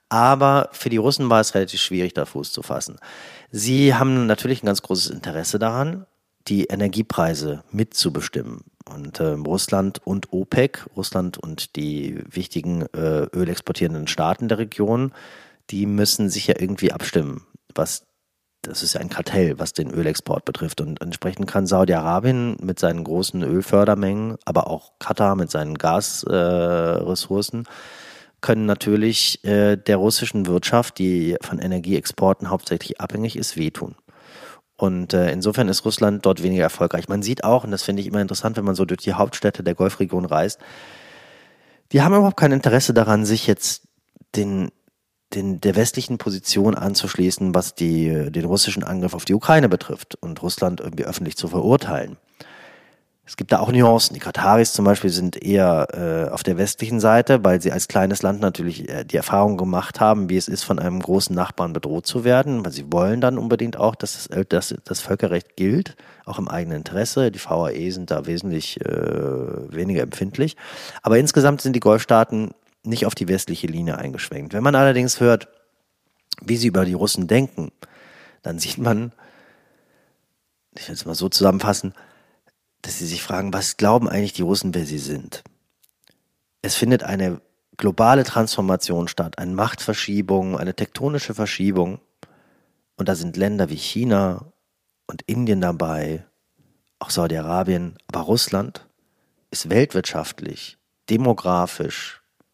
Aber für die Russen war es relativ schwierig, da Fuß zu fassen. Sie haben natürlich ein ganz großes Interesse daran, die Energiepreise mitzubestimmen. Und äh, Russland und OPEC, Russland und die wichtigen äh, ölexportierenden Staaten der Region, die müssen sich ja irgendwie abstimmen, was das ist ja ein Kartell, was den Ölexport betrifft. Und entsprechend kann Saudi-Arabien mit seinen großen Ölfördermengen, aber auch Katar mit seinen Gasressourcen, äh, können natürlich äh, der russischen Wirtschaft, die von Energieexporten hauptsächlich abhängig ist, wehtun. Und äh, insofern ist Russland dort weniger erfolgreich. Man sieht auch, und das finde ich immer interessant, wenn man so durch die Hauptstädte der Golfregion reist, die haben überhaupt kein Interesse daran, sich jetzt den Den, der westlichen Position anzuschließen, was die, den russischen Angriff auf die Ukraine betrifft und Russland irgendwie öffentlich zu verurteilen. Es gibt da auch Nuancen. Die Kataris zum Beispiel sind eher äh, auf der westlichen Seite, weil sie als kleines Land natürlich äh, die Erfahrung gemacht haben, wie es ist, von einem großen Nachbarn bedroht zu werden, weil sie wollen dann unbedingt auch, dass das, dass das Völkerrecht gilt, auch im eigenen Interesse. Die V A E sind da wesentlich äh, weniger empfindlich. Aber insgesamt sind die Golfstaaten nicht auf die westliche Linie eingeschwenkt. Wenn man allerdings hört, wie sie über die Russen denken, dann sieht man, ich will es mal so zusammenfassen, dass sie sich fragen, was glauben eigentlich die Russen, wer sie sind? Es findet eine globale Transformation statt, eine Machtverschiebung, eine tektonische Verschiebung. Und da sind Länder wie China und Indien dabei, auch Saudi-Arabien, aber Russland ist weltwirtschaftlich, demografisch,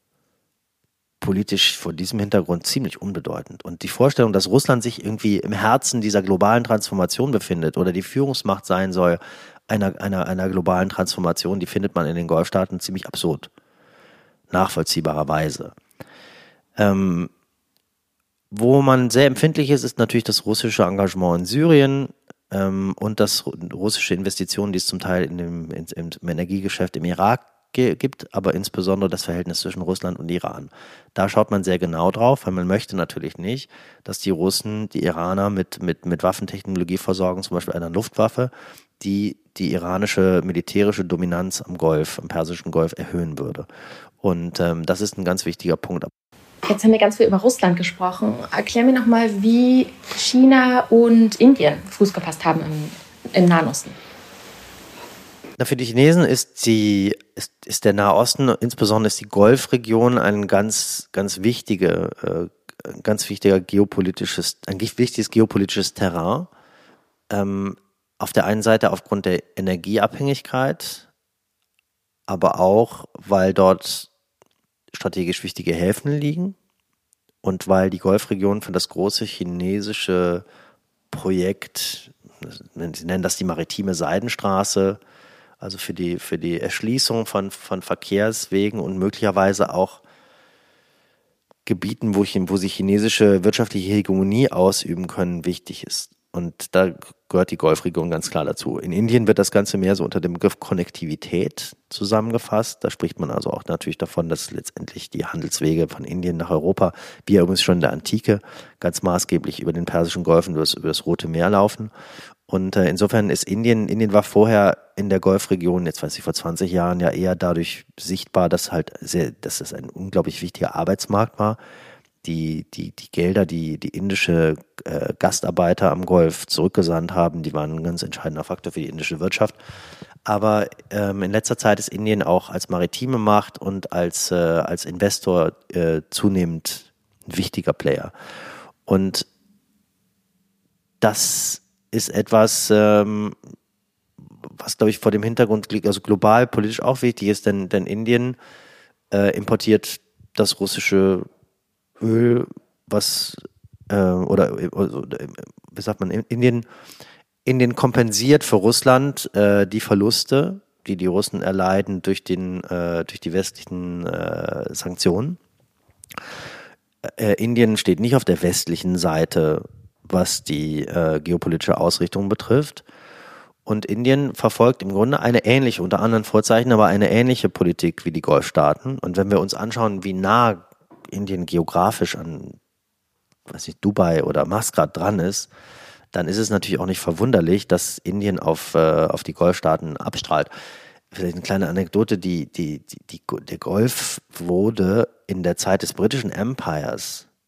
politisch vor diesem Hintergrund ziemlich unbedeutend. Und die Vorstellung, dass Russland sich irgendwie im Herzen dieser globalen Transformation befindet oder die Führungsmacht sein soll einer, einer, einer globalen Transformation, die findet man in den Golfstaaten ziemlich absurd. Nachvollziehbarerweise. Ähm, wo man sehr empfindlich ist, ist natürlich das russische Engagement in Syrien ähm, und das russische Investitionen, die es zum Teil in dem, in, im Energiegeschäft im Irak gibt, aber insbesondere das Verhältnis zwischen Russland und Iran. Da schaut man sehr genau drauf, weil man möchte natürlich nicht, dass die Russen die Iraner mit, mit, mit Waffentechnologie versorgen, zum Beispiel einer Luftwaffe, die die iranische militärische Dominanz am Golf, am Persischen Golf erhöhen würde. Und ähm, das ist ein ganz wichtiger Punkt. Jetzt haben wir ganz viel über Russland gesprochen. Erklär mir nochmal, wie China und Indien Fuß gefasst haben im, im Nahen Osten. Na, für die Chinesen ist, die, ist, ist der Nahe Osten, insbesondere ist die Golfregion ein ganz, ganz wichtige, äh, ganz wichtiger geopolitisches, ein wichtiges geopolitisches Terrain. Ähm, auf der einen Seite aufgrund der Energieabhängigkeit, aber auch, weil dort strategisch wichtige Häfen liegen und weil die Golfregion für das große chinesische Projekt, sie nennen das die maritime Seidenstraße, also für die, für die Erschließung von, von Verkehrswegen und möglicherweise auch Gebieten, wo, wo sie chinesische wirtschaftliche Hegemonie ausüben können, wichtig ist. Und da gehört die Golfregion ganz klar dazu. In Indien wird das Ganze mehr so unter dem Begriff Konnektivität zusammengefasst. Da spricht man also auch natürlich davon, dass letztendlich die Handelswege von Indien nach Europa, wie ja übrigens schon in der Antike, ganz maßgeblich über den Persischen Golf und über das, über das Rote Meer laufen. Und äh, insofern ist Indien, Indien war vorher in der Golfregion, jetzt weiß ich, vor zwanzig Jahren ja eher dadurch sichtbar, dass halt sehr, dass es ein unglaublich wichtiger Arbeitsmarkt war. Die, die, die Gelder, die die indische äh, Gastarbeiter am Golf zurückgesandt haben, die waren ein ganz entscheidender Faktor für die indische Wirtschaft. Aber ähm, in letzter Zeit ist Indien auch als maritime Macht und als, äh, als Investor äh, zunehmend ein wichtiger Player. Und das ist etwas, ähm, was, glaube ich, vor dem Hintergrund liegt, also global politisch auch wichtig ist, denn, denn Indien äh, importiert das russische Öl, was äh, oder, oder wie sagt man, Indien, Indien kompensiert für Russland äh, die Verluste, die die Russen erleiden durch den äh, durch die westlichen äh, Sanktionen. Äh, Indien steht nicht auf der westlichen Seite, was die äh, geopolitische Ausrichtung betrifft. Und Indien verfolgt im Grunde eine ähnliche, unter anderen Vorzeichen, aber eine ähnliche Politik wie die Golfstaaten. Und wenn wir uns anschauen, wie nah Indien geografisch an, weiß nicht, Dubai oder Maskat dran ist, dann ist es natürlich auch nicht verwunderlich, dass Indien auf, äh, auf die Golfstaaten abstrahlt. Vielleicht eine kleine Anekdote, die, die, die, die, der Golf wurde in der Zeit des britischen Empires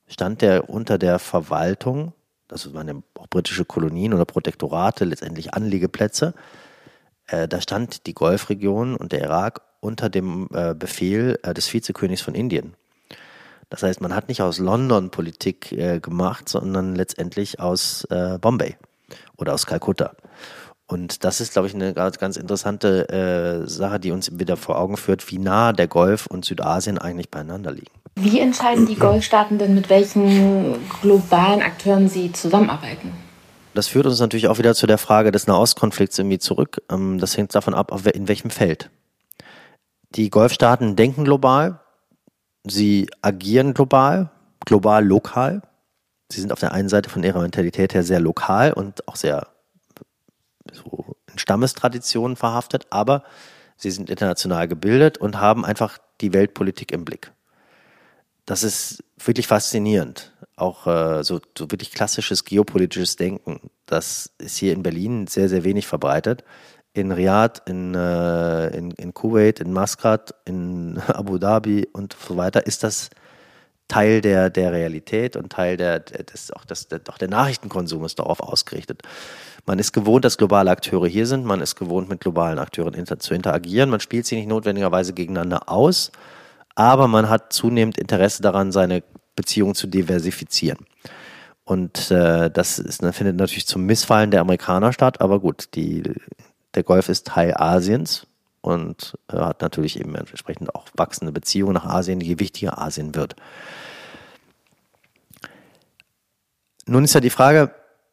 stand der unter der Verwaltung, das waren ja auch britische Kolonien oder Protektorate, letztendlich Anliegeplätze, äh, da stand die Golfregion und der Irak unter dem äh, Befehl äh, des Vizekönigs von Indien. Das heißt, man hat nicht aus London Politik äh, gemacht, sondern letztendlich aus äh, Bombay oder aus Kalkutta. Und das ist, glaube ich, eine ganz, ganz interessante äh, Sache, die uns wieder vor Augen führt, wie nah der Golf und Südasien eigentlich beieinander liegen. Wie entscheiden die Golfstaaten denn, mit welchen globalen Akteuren sie zusammenarbeiten? Das führt uns natürlich auch wieder zu der Frage des Nahostkonflikts irgendwie zurück. Ähm, das hängt davon ab, in welchem Feld. Die Golfstaaten denken global, sie agieren global, global lokal. Sie sind auf der einen Seite von ihrer Mentalität her sehr lokal und auch sehr so in Stammestraditionen verhaftet, aber sie sind international gebildet und haben einfach die Weltpolitik im Blick. Das ist wirklich faszinierend. Auch äh, so, so wirklich klassisches geopolitisches Denken. Das ist hier in Berlin sehr, sehr wenig verbreitet. In Riyadh, in, äh, in, in Kuwait, in Maskat, in Abu Dhabi und so weiter ist das Teil der, der Realität und Teil der, des, auch, des, der, auch der Nachrichtenkonsum ist darauf ausgerichtet. Man ist gewohnt, dass globale Akteure hier sind, man ist gewohnt, mit globalen Akteuren inter, zu interagieren, man spielt sie nicht notwendigerweise gegeneinander aus, aber man hat zunehmend Interesse daran, seine Beziehungen zu diversifizieren. Und äh, das ist, findet natürlich zum Missfallen der Amerikaner statt, aber gut, die, der Golf ist Teil Asiens und äh, hat natürlich eben entsprechend auch wachsende Beziehungen nach Asien, je wichtiger Asien wird. Nun ist ja die Frage,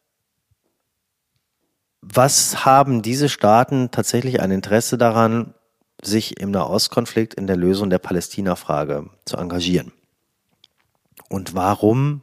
was haben diese Staaten tatsächlich ein Interesse daran, sich im Nahostkonflikt in der Lösung der Palästina-Frage zu engagieren? Und warum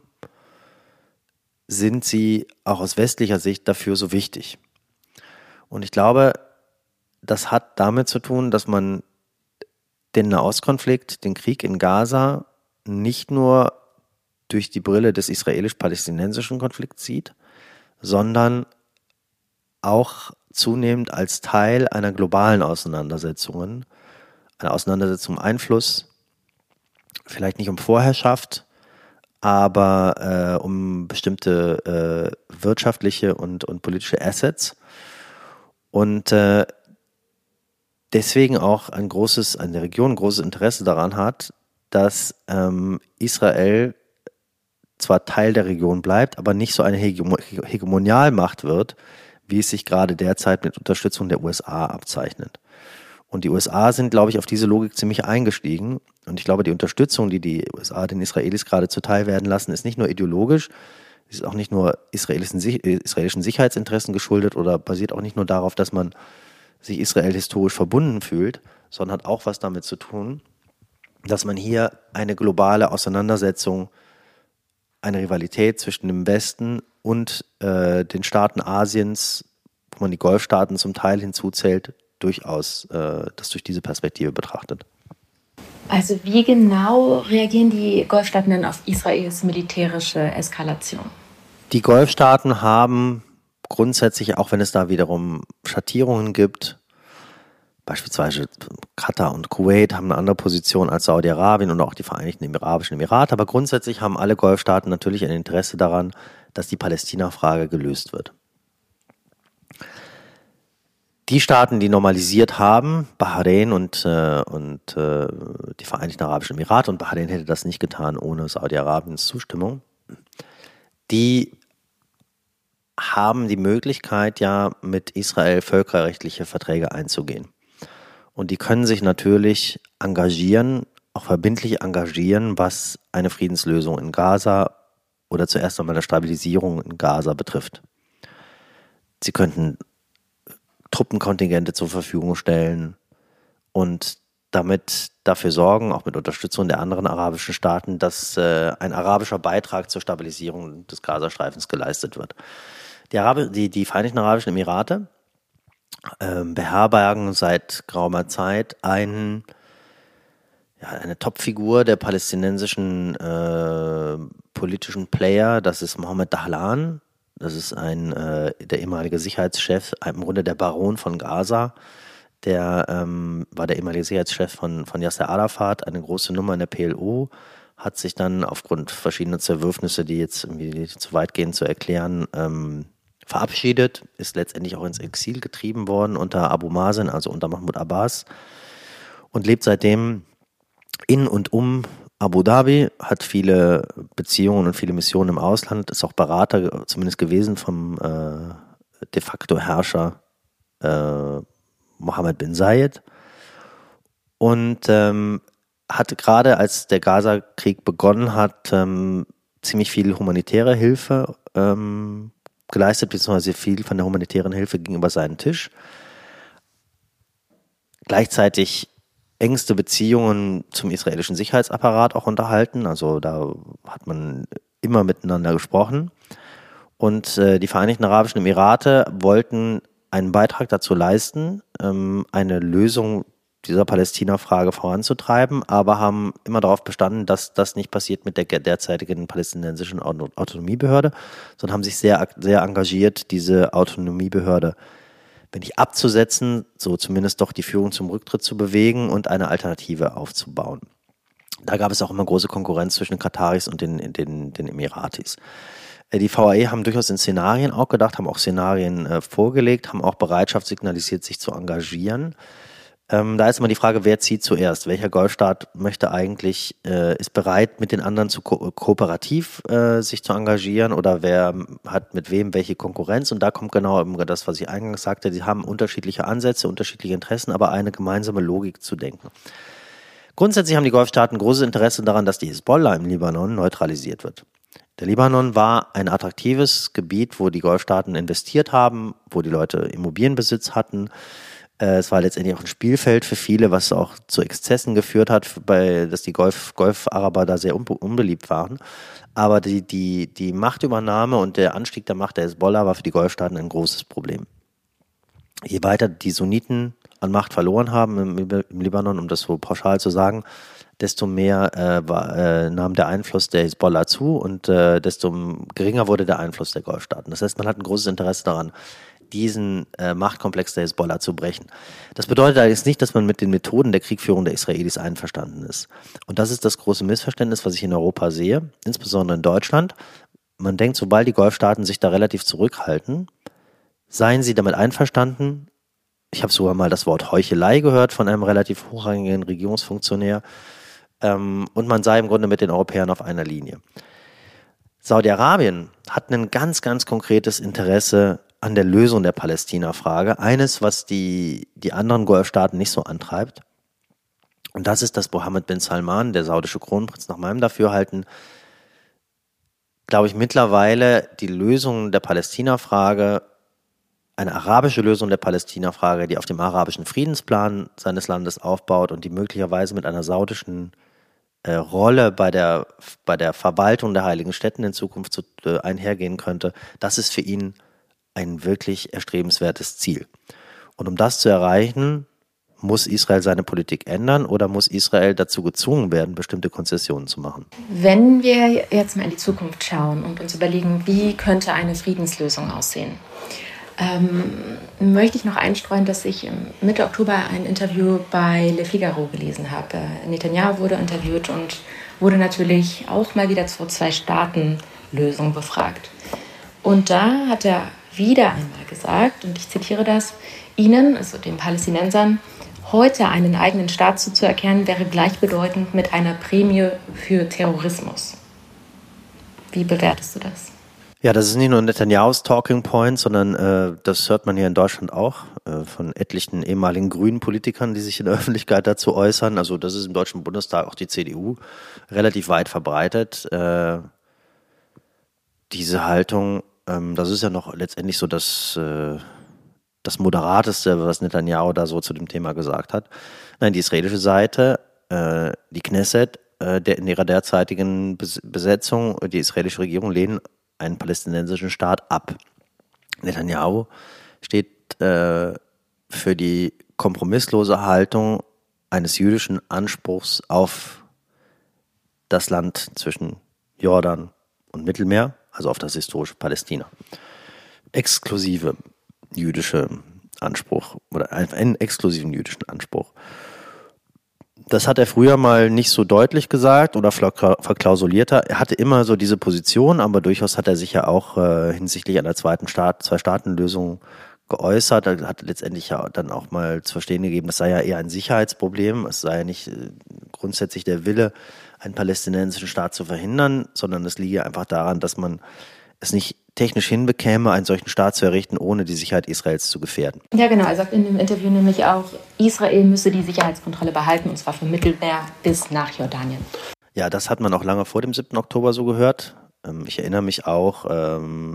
sind sie auch aus westlicher Sicht dafür so wichtig? Und ich glaube, das hat damit zu tun, dass man den Nahostkonflikt, den Krieg in Gaza nicht nur durch die Brille des israelisch-palästinensischen Konflikts sieht, sondern auch zunehmend als Teil einer globalen Auseinandersetzung, einer Auseinandersetzung um Einfluss, vielleicht nicht um Vorherrschaft, aber äh, um bestimmte äh, wirtschaftliche und, und politische Assets. Und äh, deswegen auch ein großes, eine Region ein großes Interesse daran hat, dass ähm, Israel zwar Teil der Region bleibt, aber nicht so eine Hegemonialmacht wird, wie es sich gerade derzeit mit Unterstützung der U S A abzeichnet. Und die U S A sind, glaube ich, auf diese Logik ziemlich eingestiegen. Und ich glaube, die Unterstützung, die die U S A den Israelis gerade zuteil werden lassen, ist nicht nur ideologisch, ist auch nicht nur israelischen, israelischen Sicherheitsinteressen geschuldet oder basiert auch nicht nur darauf, dass man sich Israel historisch verbunden fühlt, sondern hat auch was damit zu tun, dass man hier eine globale Auseinandersetzung, eine Rivalität zwischen dem Westen und äh, den Staaten Asiens, wo man die Golfstaaten zum Teil hinzuzählt, durchaus äh, das durch diese Perspektive betrachtet. Also wie genau reagieren die Golfstaaten denn auf Israels militärische Eskalation? Die Golfstaaten haben grundsätzlich, auch wenn es da wiederum Schattierungen gibt, beispielsweise Katar und Kuwait haben eine andere Position als Saudi-Arabien und auch die Vereinigten Arabischen Emirate, aber grundsätzlich haben alle Golfstaaten natürlich ein Interesse daran, dass die Palästina-Frage gelöst wird. Die Staaten, die normalisiert haben, Bahrain und, äh, und äh, die Vereinigten Arabischen Emirate, und Bahrain hätte das nicht getan ohne Saudi-Arabiens Zustimmung, die haben die Möglichkeit, ja mit Israel völkerrechtliche Verträge einzugehen. Und die können sich natürlich engagieren, auch verbindlich engagieren, was eine Friedenslösung in Gaza oder zuerst einmal eine Stabilisierung in Gaza betrifft. Sie könnten Truppenkontingente zur Verfügung stellen und damit dafür sorgen, auch mit Unterstützung der anderen arabischen Staaten, dass äh, ein arabischer Beitrag zur Stabilisierung des Gazastreifens geleistet wird. Die, Arabi- die, die Vereinigten Arabischen Emirate äh, beherbergen seit geraumer Zeit einen, ja, eine Topfigur der palästinensischen äh, politischen Player, das ist Mohammed Dahlan. Das ist ein äh, der ehemalige Sicherheitschef, im Grunde der Baron von Gaza. Der ähm, war der ehemalige Sicherheitschef von, von Yasser Arafat, eine große Nummer in der P L O, hat sich dann aufgrund verschiedener Zerwürfnisse, die jetzt irgendwie zu weit gehen zu erklären, ähm, verabschiedet, ist letztendlich auch ins Exil getrieben worden unter Abu Mazen, also unter Mahmoud Abbas, und lebt seitdem in und um Abu Dhabi, hat viele Beziehungen und viele Missionen im Ausland, ist auch Berater zumindest gewesen vom äh, de facto Herrscher äh, Mohammed bin Zayed, und ähm, hat gerade, als der Gaza-Krieg begonnen hat, ähm, ziemlich viel humanitäre Hilfe ähm, geleistet, beziehungsweise viel von der humanitären Hilfe ging über seinen Tisch. Gleichzeitig engste Beziehungen zum israelischen Sicherheitsapparat auch unterhalten, also da hat man immer miteinander gesprochen. Und äh, die Vereinigten Arabischen Emirate wollten einen Beitrag dazu leisten, ähm, eine Lösung dieser Palästina-Frage voranzutreiben, aber haben immer darauf bestanden, dass das nicht passiert mit der derzeitigen palästinensischen Autonomiebehörde, sondern haben sich sehr, sehr engagiert, diese Autonomiebehörde, wenn nicht abzusetzen, so zumindest doch die Führung zum Rücktritt zu bewegen und eine Alternative aufzubauen. Da gab es auch immer große Konkurrenz zwischen den Kataris und den, den, den Emiratis. Die V A E haben durchaus in Szenarien auch gedacht, haben auch Szenarien äh, vorgelegt, haben auch Bereitschaft signalisiert, sich zu engagieren. Ähm, da ist immer die Frage, wer zieht zuerst? Welcher Golfstaat möchte eigentlich, äh, ist bereit, mit den anderen zu ko- kooperativ äh, sich zu engagieren, oder wer hat mit wem welche Konkurrenz? Und da kommt genau das, was ich eingangs sagte, sie haben unterschiedliche Ansätze, unterschiedliche Interessen, aber eine gemeinsame Logik zu denken. Grundsätzlich haben die Golfstaaten großes Interesse daran, dass die Hisbollah im Libanon neutralisiert wird. Der Libanon war ein attraktives Gebiet, wo die Golfstaaten investiert haben, wo die Leute Immobilienbesitz hatten. Es war letztendlich auch ein Spielfeld für viele, was auch zu Exzessen geführt hat, bei, dass die Golf, Golf-Araber da sehr unbe- unbeliebt waren. Aber die, die, die Machtübernahme und der Anstieg der Macht der Hisbollah war für die Golfstaaten ein großes Problem. Je weiter die Sunniten an Macht verloren haben im, im Libanon, um das so pauschal zu sagen, desto mehr äh, war, äh, nahm der Einfluss der Hisbollah zu und äh, desto geringer wurde der Einfluss der Golfstaaten. Das heißt, man hat ein großes Interesse daran, diesen äh, Machtkomplex der Hisbollah zu brechen. Das bedeutet allerdings nicht, dass man mit den Methoden der Kriegführung der Israelis einverstanden ist. Und das ist das große Missverständnis, was ich in Europa sehe, insbesondere in Deutschland. Man denkt, sobald die Golfstaaten sich da relativ zurückhalten, seien sie damit einverstanden. Ich habe sogar mal das Wort Heuchelei gehört von einem relativ hochrangigen Regierungsfunktionär. Ähm, und man sei im Grunde mit den Europäern auf einer Linie. Saudi-Arabien hat ein ganz, ganz konkretes Interesse an der Lösung der Palästina-Frage. Eines, was die, die anderen Golfstaaten nicht so antreibt. Und das ist, dass Mohammed bin Salman, der saudische Kronprinz, nach meinem Dafürhalten, glaube ich, mittlerweile die Lösung der Palästina-Frage, eine arabische Lösung der Palästina-Frage, die auf dem arabischen Friedensplan seines Landes aufbaut und die möglicherweise mit einer saudischen äh, Rolle bei der, bei der Verwaltung der heiligen Stätten in Zukunft zu, äh, einhergehen könnte, das ist für ihn ein wirklich erstrebenswertes Ziel. Und um das zu erreichen, muss Israel seine Politik ändern oder muss Israel dazu gezwungen werden, bestimmte Konzessionen zu machen? Wenn wir jetzt mal in die Zukunft schauen und uns überlegen, wie könnte eine Friedenslösung aussehen, ähm, möchte ich noch einstreuen, dass ich Mitte Oktober ein Interview bei Le Figaro gelesen habe. Netanyahu wurde interviewt und wurde natürlich auch mal wieder zur Zwei-Staaten-Lösung befragt. Und da hat er wieder einmal gesagt, und ich zitiere das, ihnen, also den Palästinensern, heute einen eigenen Staat zuzuerkennen, wäre gleichbedeutend mit einer Prämie für Terrorismus. Wie bewertest du das? Ja, das ist nicht nur Netanyahus Talking Point, sondern äh, das hört man hier in Deutschland auch äh, von etlichen ehemaligen grünen Politikern, die sich in der Öffentlichkeit dazu äußern. Also das ist im Deutschen Bundestag, auch die C D U, relativ weit verbreitet. Äh, diese Haltung, ähm, das ist ja noch letztendlich so das, äh, das Moderateste, was Netanyahu da so zu dem Thema gesagt hat. Nein, die israelische Seite, äh, die Knesset, äh, der, in ihrer derzeitigen Bes- Besetzung, die israelische Regierung lehnen einen palästinensischen Staat ab. Netanyahu steht äh, für die kompromisslose Haltung eines jüdischen Anspruchs auf das Land zwischen Jordan und Mittelmeer, also auf das historische Palästina. Exklusive jüdische Anspruch oder einen exklusiven jüdischen Anspruch. Das hat er früher mal nicht so deutlich gesagt oder verklausulierter. Er hatte immer so diese Position, aber durchaus hat er sich ja auch äh, hinsichtlich einer zweiten Staat, Zwei-Staaten-Lösung geäußert. Er hat letztendlich ja dann auch mal zu verstehen gegeben, das sei ja eher ein Sicherheitsproblem. Es sei ja nicht äh, grundsätzlich der Wille, einen palästinensischen Staat zu verhindern, sondern es liege einfach daran, dass man es nicht technisch hinbekäme, einen solchen Staat zu errichten, ohne die Sicherheit Israels zu gefährden. Ja, genau. Er sagt in dem Interview nämlich auch, Israel müsse die Sicherheitskontrolle behalten, und zwar vom Mittelmeer bis nach Jordanien. Ja, das hat man auch lange vor dem siebten Oktober so gehört. Ich erinnere mich auch ähm,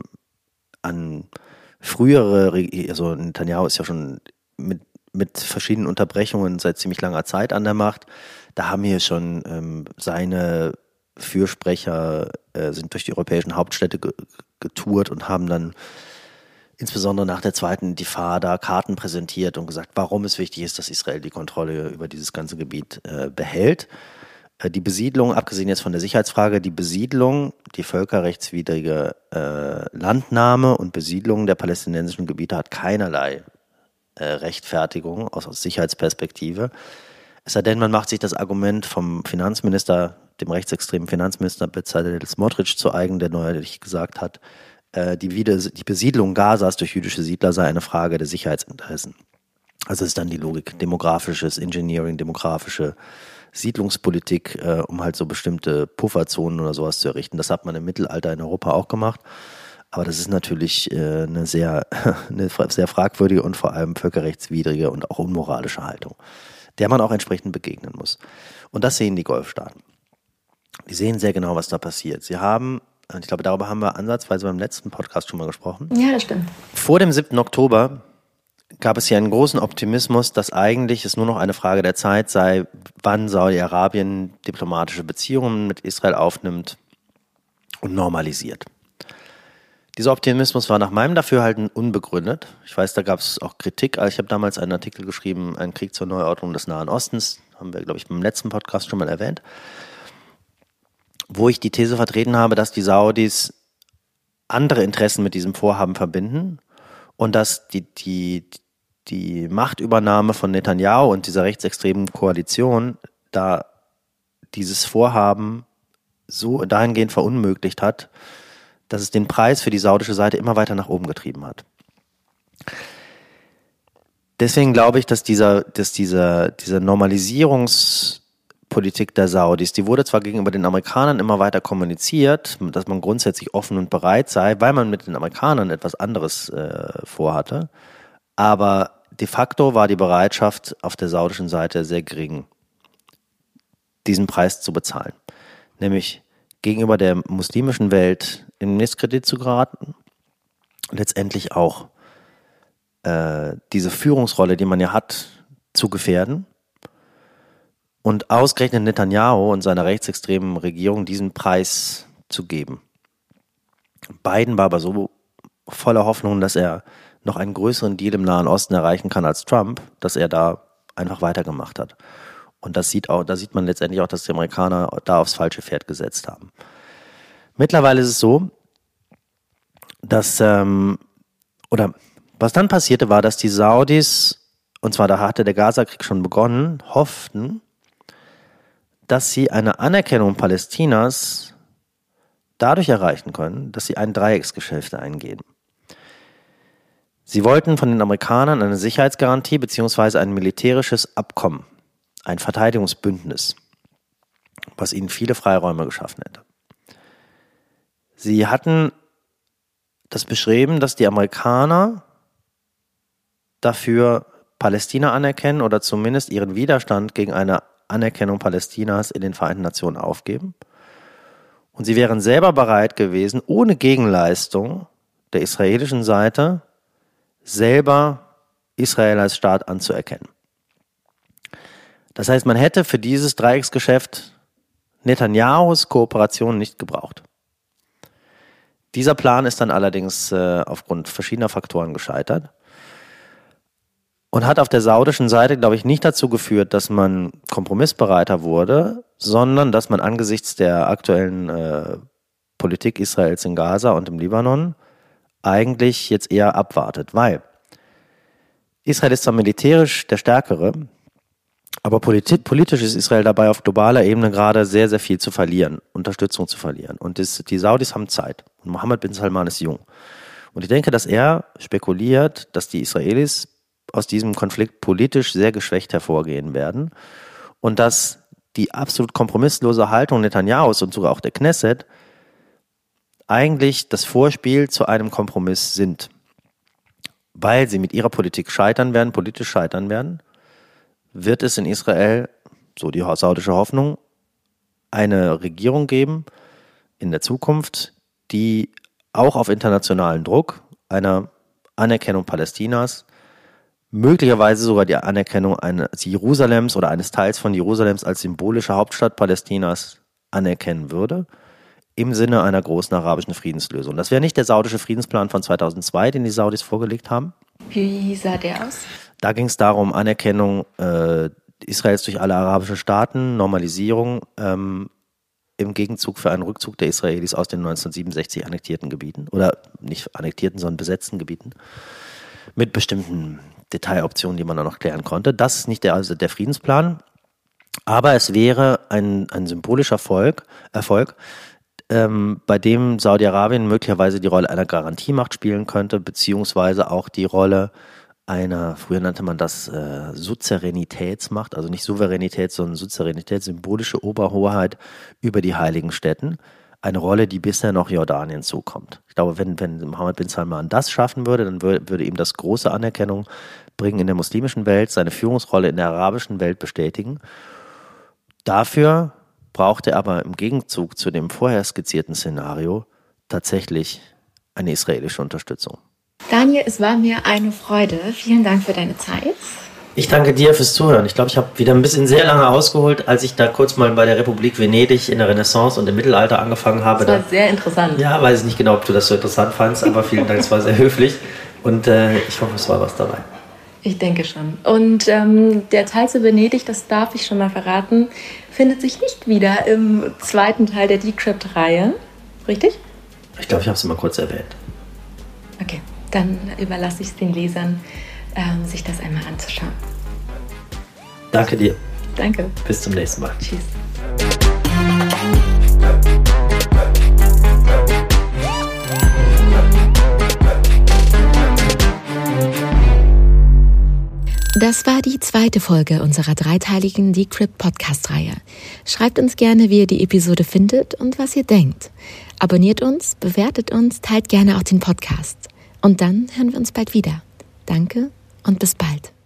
an frühere, also Netanyahu ist ja schon mit, mit verschiedenen Unterbrechungen seit ziemlich langer Zeit an der Macht. Da haben hier schon ähm, seine Fürsprecher äh, sind durch die europäischen Hauptstädte ge- getourt und haben dann insbesondere nach der zweiten Intifada Karten präsentiert und gesagt, warum es wichtig ist, dass Israel die Kontrolle über dieses ganze Gebiet äh, behält. Äh, die Besiedlung, abgesehen jetzt von der Sicherheitsfrage, die Besiedlung, die völkerrechtswidrige äh, Landnahme und Besiedlung der palästinensischen Gebiete hat keinerlei äh, Rechtfertigung aus, aus Sicherheitsperspektive. Es sei denn, man macht sich das Argument vom Finanzminister, dem rechtsextremen Finanzminister Bezalel Smotrich zu eigen, der neulich gesagt hat, äh, die, Wieder- die Besiedlung Gazas durch jüdische Siedler sei eine Frage der Sicherheitsinteressen. Also ist dann die Logik, demografisches Engineering, demografische Siedlungspolitik, äh, um halt so bestimmte Pufferzonen oder sowas zu errichten. Das hat man im Mittelalter in Europa auch gemacht. Aber das ist natürlich äh, eine sehr, eine sehr fragwürdige und vor allem völkerrechtswidrige und auch unmoralische Haltung, der man auch entsprechend begegnen muss. Und das sehen die Golfstaaten. Die sehen sehr genau, was da passiert. Sie haben, und ich glaube, darüber haben wir ansatzweise beim letzten Podcast schon mal gesprochen. Ja, das stimmt. Vor dem siebten Oktober gab es hier einen großen Optimismus, dass eigentlich es nur noch eine Frage der Zeit sei, wann Saudi-Arabien diplomatische Beziehungen mit Israel aufnimmt und normalisiert. Dieser Optimismus war nach meinem Dafürhalten unbegründet. Ich weiß, da gab es auch Kritik. Also ich habe damals einen Artikel geschrieben, ein Krieg zur Neuordnung des Nahen Ostens, haben wir, glaube ich, beim letzten Podcast schon mal erwähnt, wo ich die These vertreten habe, dass die Saudis andere Interessen mit diesem Vorhaben verbinden und dass die, die, die Machtübernahme von Netanyahu und dieser rechtsextremen Koalition da dieses Vorhaben so dahingehend verunmöglicht hat, dass es den Preis für die saudische Seite immer weiter nach oben getrieben hat. Deswegen glaube ich, dass dieser, dass dieser, diese Normalisierungspolitik der Saudis, die wurde zwar gegenüber den Amerikanern immer weiter kommuniziert, dass man grundsätzlich offen und bereit sei, weil man mit den Amerikanern etwas anderes äh, vorhatte, aber de facto war die Bereitschaft auf der saudischen Seite sehr gering, diesen Preis zu bezahlen. Nämlich gegenüber der muslimischen Welt in Misskredit zu geraten, letztendlich auch äh, diese Führungsrolle, die man ja hat, zu gefährden und ausgerechnet Netanyahu und seiner rechtsextremen Regierung diesen Preis zu geben. Biden war aber so voller Hoffnung, dass er noch einen größeren Deal im Nahen Osten erreichen kann als Trump, dass er da einfach weitergemacht hat. Und das sieht auch, da sieht man letztendlich auch, dass die Amerikaner da aufs falsche Pferd gesetzt haben. Mittlerweile ist es so, dass, ähm, oder was dann passierte, war, dass die Saudis, und zwar da hatte der Gaza-Krieg schon begonnen, hofften, dass sie eine Anerkennung Palästinas dadurch erreichen können, dass sie ein Dreiecksgeschäft eingehen. Sie wollten von den Amerikanern eine Sicherheitsgarantie bzw. ein militärisches Abkommen, ein Verteidigungsbündnis, was ihnen viele Freiräume geschaffen hätte. Sie hatten das beschrieben, dass die Amerikaner dafür Palästina anerkennen oder zumindest ihren Widerstand gegen eine Anerkennung Palästinas in den Vereinten Nationen aufgeben. Und sie wären selber bereit gewesen, ohne Gegenleistung der israelischen Seite selber Israel als Staat anzuerkennen. Das heißt, man hätte für dieses Dreiecksgeschäft Netanyahus Kooperation nicht gebraucht. Dieser Plan ist dann allerdings äh, aufgrund verschiedener Faktoren gescheitert und hat auf der saudischen Seite, glaube ich, nicht dazu geführt, dass man kompromissbereiter wurde, sondern dass man angesichts der aktuellen äh, Politik Israels in Gaza und im Libanon eigentlich jetzt eher abwartet, weil Israel ist zwar militärisch der Stärkere, Aber politi- politisch ist Israel dabei, auf globaler Ebene gerade sehr, sehr viel zu verlieren, Unterstützung zu verlieren. Und das, die Saudis haben Zeit. Und Mohammed bin Salman ist jung. Und ich denke, dass er spekuliert, dass die Israelis aus diesem Konflikt politisch sehr geschwächt hervorgehen werden und dass die absolut kompromisslose Haltung Netanyahus und sogar auch der Knesset eigentlich das Vorspiel zu einem Kompromiss sind. Weil sie mit ihrer Politik scheitern werden, politisch scheitern werden, wird es in Israel, so die saudische Hoffnung, eine Regierung geben in der Zukunft, die auch auf internationalen Druck einer Anerkennung Palästinas, möglicherweise sogar die Anerkennung eines Jerusalems oder eines Teils von Jerusalems als symbolische Hauptstadt Palästinas anerkennen würde, im Sinne einer großen arabischen Friedenslösung. Das wäre nicht der saudische Friedensplan von zweitausendzwei, den die Saudis vorgelegt haben. Wie sah der aus? Da ging es darum, Anerkennung äh, Israels durch alle arabischen Staaten, Normalisierung ähm, im Gegenzug für einen Rückzug der Israelis aus den neunzehnhundertsiebenundsechzig annektierten Gebieten oder nicht annektierten, sondern besetzten Gebieten mit bestimmten Detailoptionen, die man dann noch klären konnte. Das ist nicht der, also der Friedensplan, aber es wäre ein, ein symbolischer Erfolg, Erfolg ähm, bei dem Saudi-Arabien möglicherweise die Rolle einer Garantiemacht spielen könnte, beziehungsweise auch die Rolle einer, früher nannte man das äh, Suzeränitätsmacht, also nicht Souveränität, sondern Suzeränität, symbolische Oberhoheit über die heiligen Städten. Eine Rolle, die bisher noch Jordanien zukommt. Ich glaube, wenn, wenn Mohammed bin Salman das schaffen würde, dann würde, würde ihm das große Anerkennung bringen in der muslimischen Welt, seine Führungsrolle in der arabischen Welt bestätigen. Dafür braucht er aber im Gegenzug zu dem vorher skizzierten Szenario tatsächlich eine israelische Unterstützung. Daniel, es war mir eine Freude. Vielen Dank für deine Zeit. Ich danke dir fürs Zuhören. Ich glaube, ich habe wieder ein bisschen sehr lange ausgeholt, als ich da kurz mal bei der Republik Venedig in der Renaissance und im Mittelalter angefangen habe. Das war da, sehr interessant. Ja, weiß ich nicht genau, ob du das so interessant fandst, aber vielen Dank, es war sehr höflich und äh, ich hoffe, es war was dabei. Ich denke schon. Und ähm, der Teil zu Venedig, das darf ich schon mal verraten, findet sich nicht wieder im zweiten Teil der Decrypt-Reihe. Richtig? Ich glaube, ich habe es mal kurz erwähnt. Okay, dann überlasse ich es den Lesern, ähm, sich das einmal anzuschauen. Danke dir. Danke. Bis zum nächsten Mal. Tschüss. Das war die zweite Folge unserer dreiteiligen Decrypt-Podcast-Reihe. Schreibt uns gerne, wie ihr die Episode findet und was ihr denkt. Abonniert uns, bewertet uns, teilt gerne auch den Podcast. Und dann hören wir uns bald wieder. Danke und bis bald.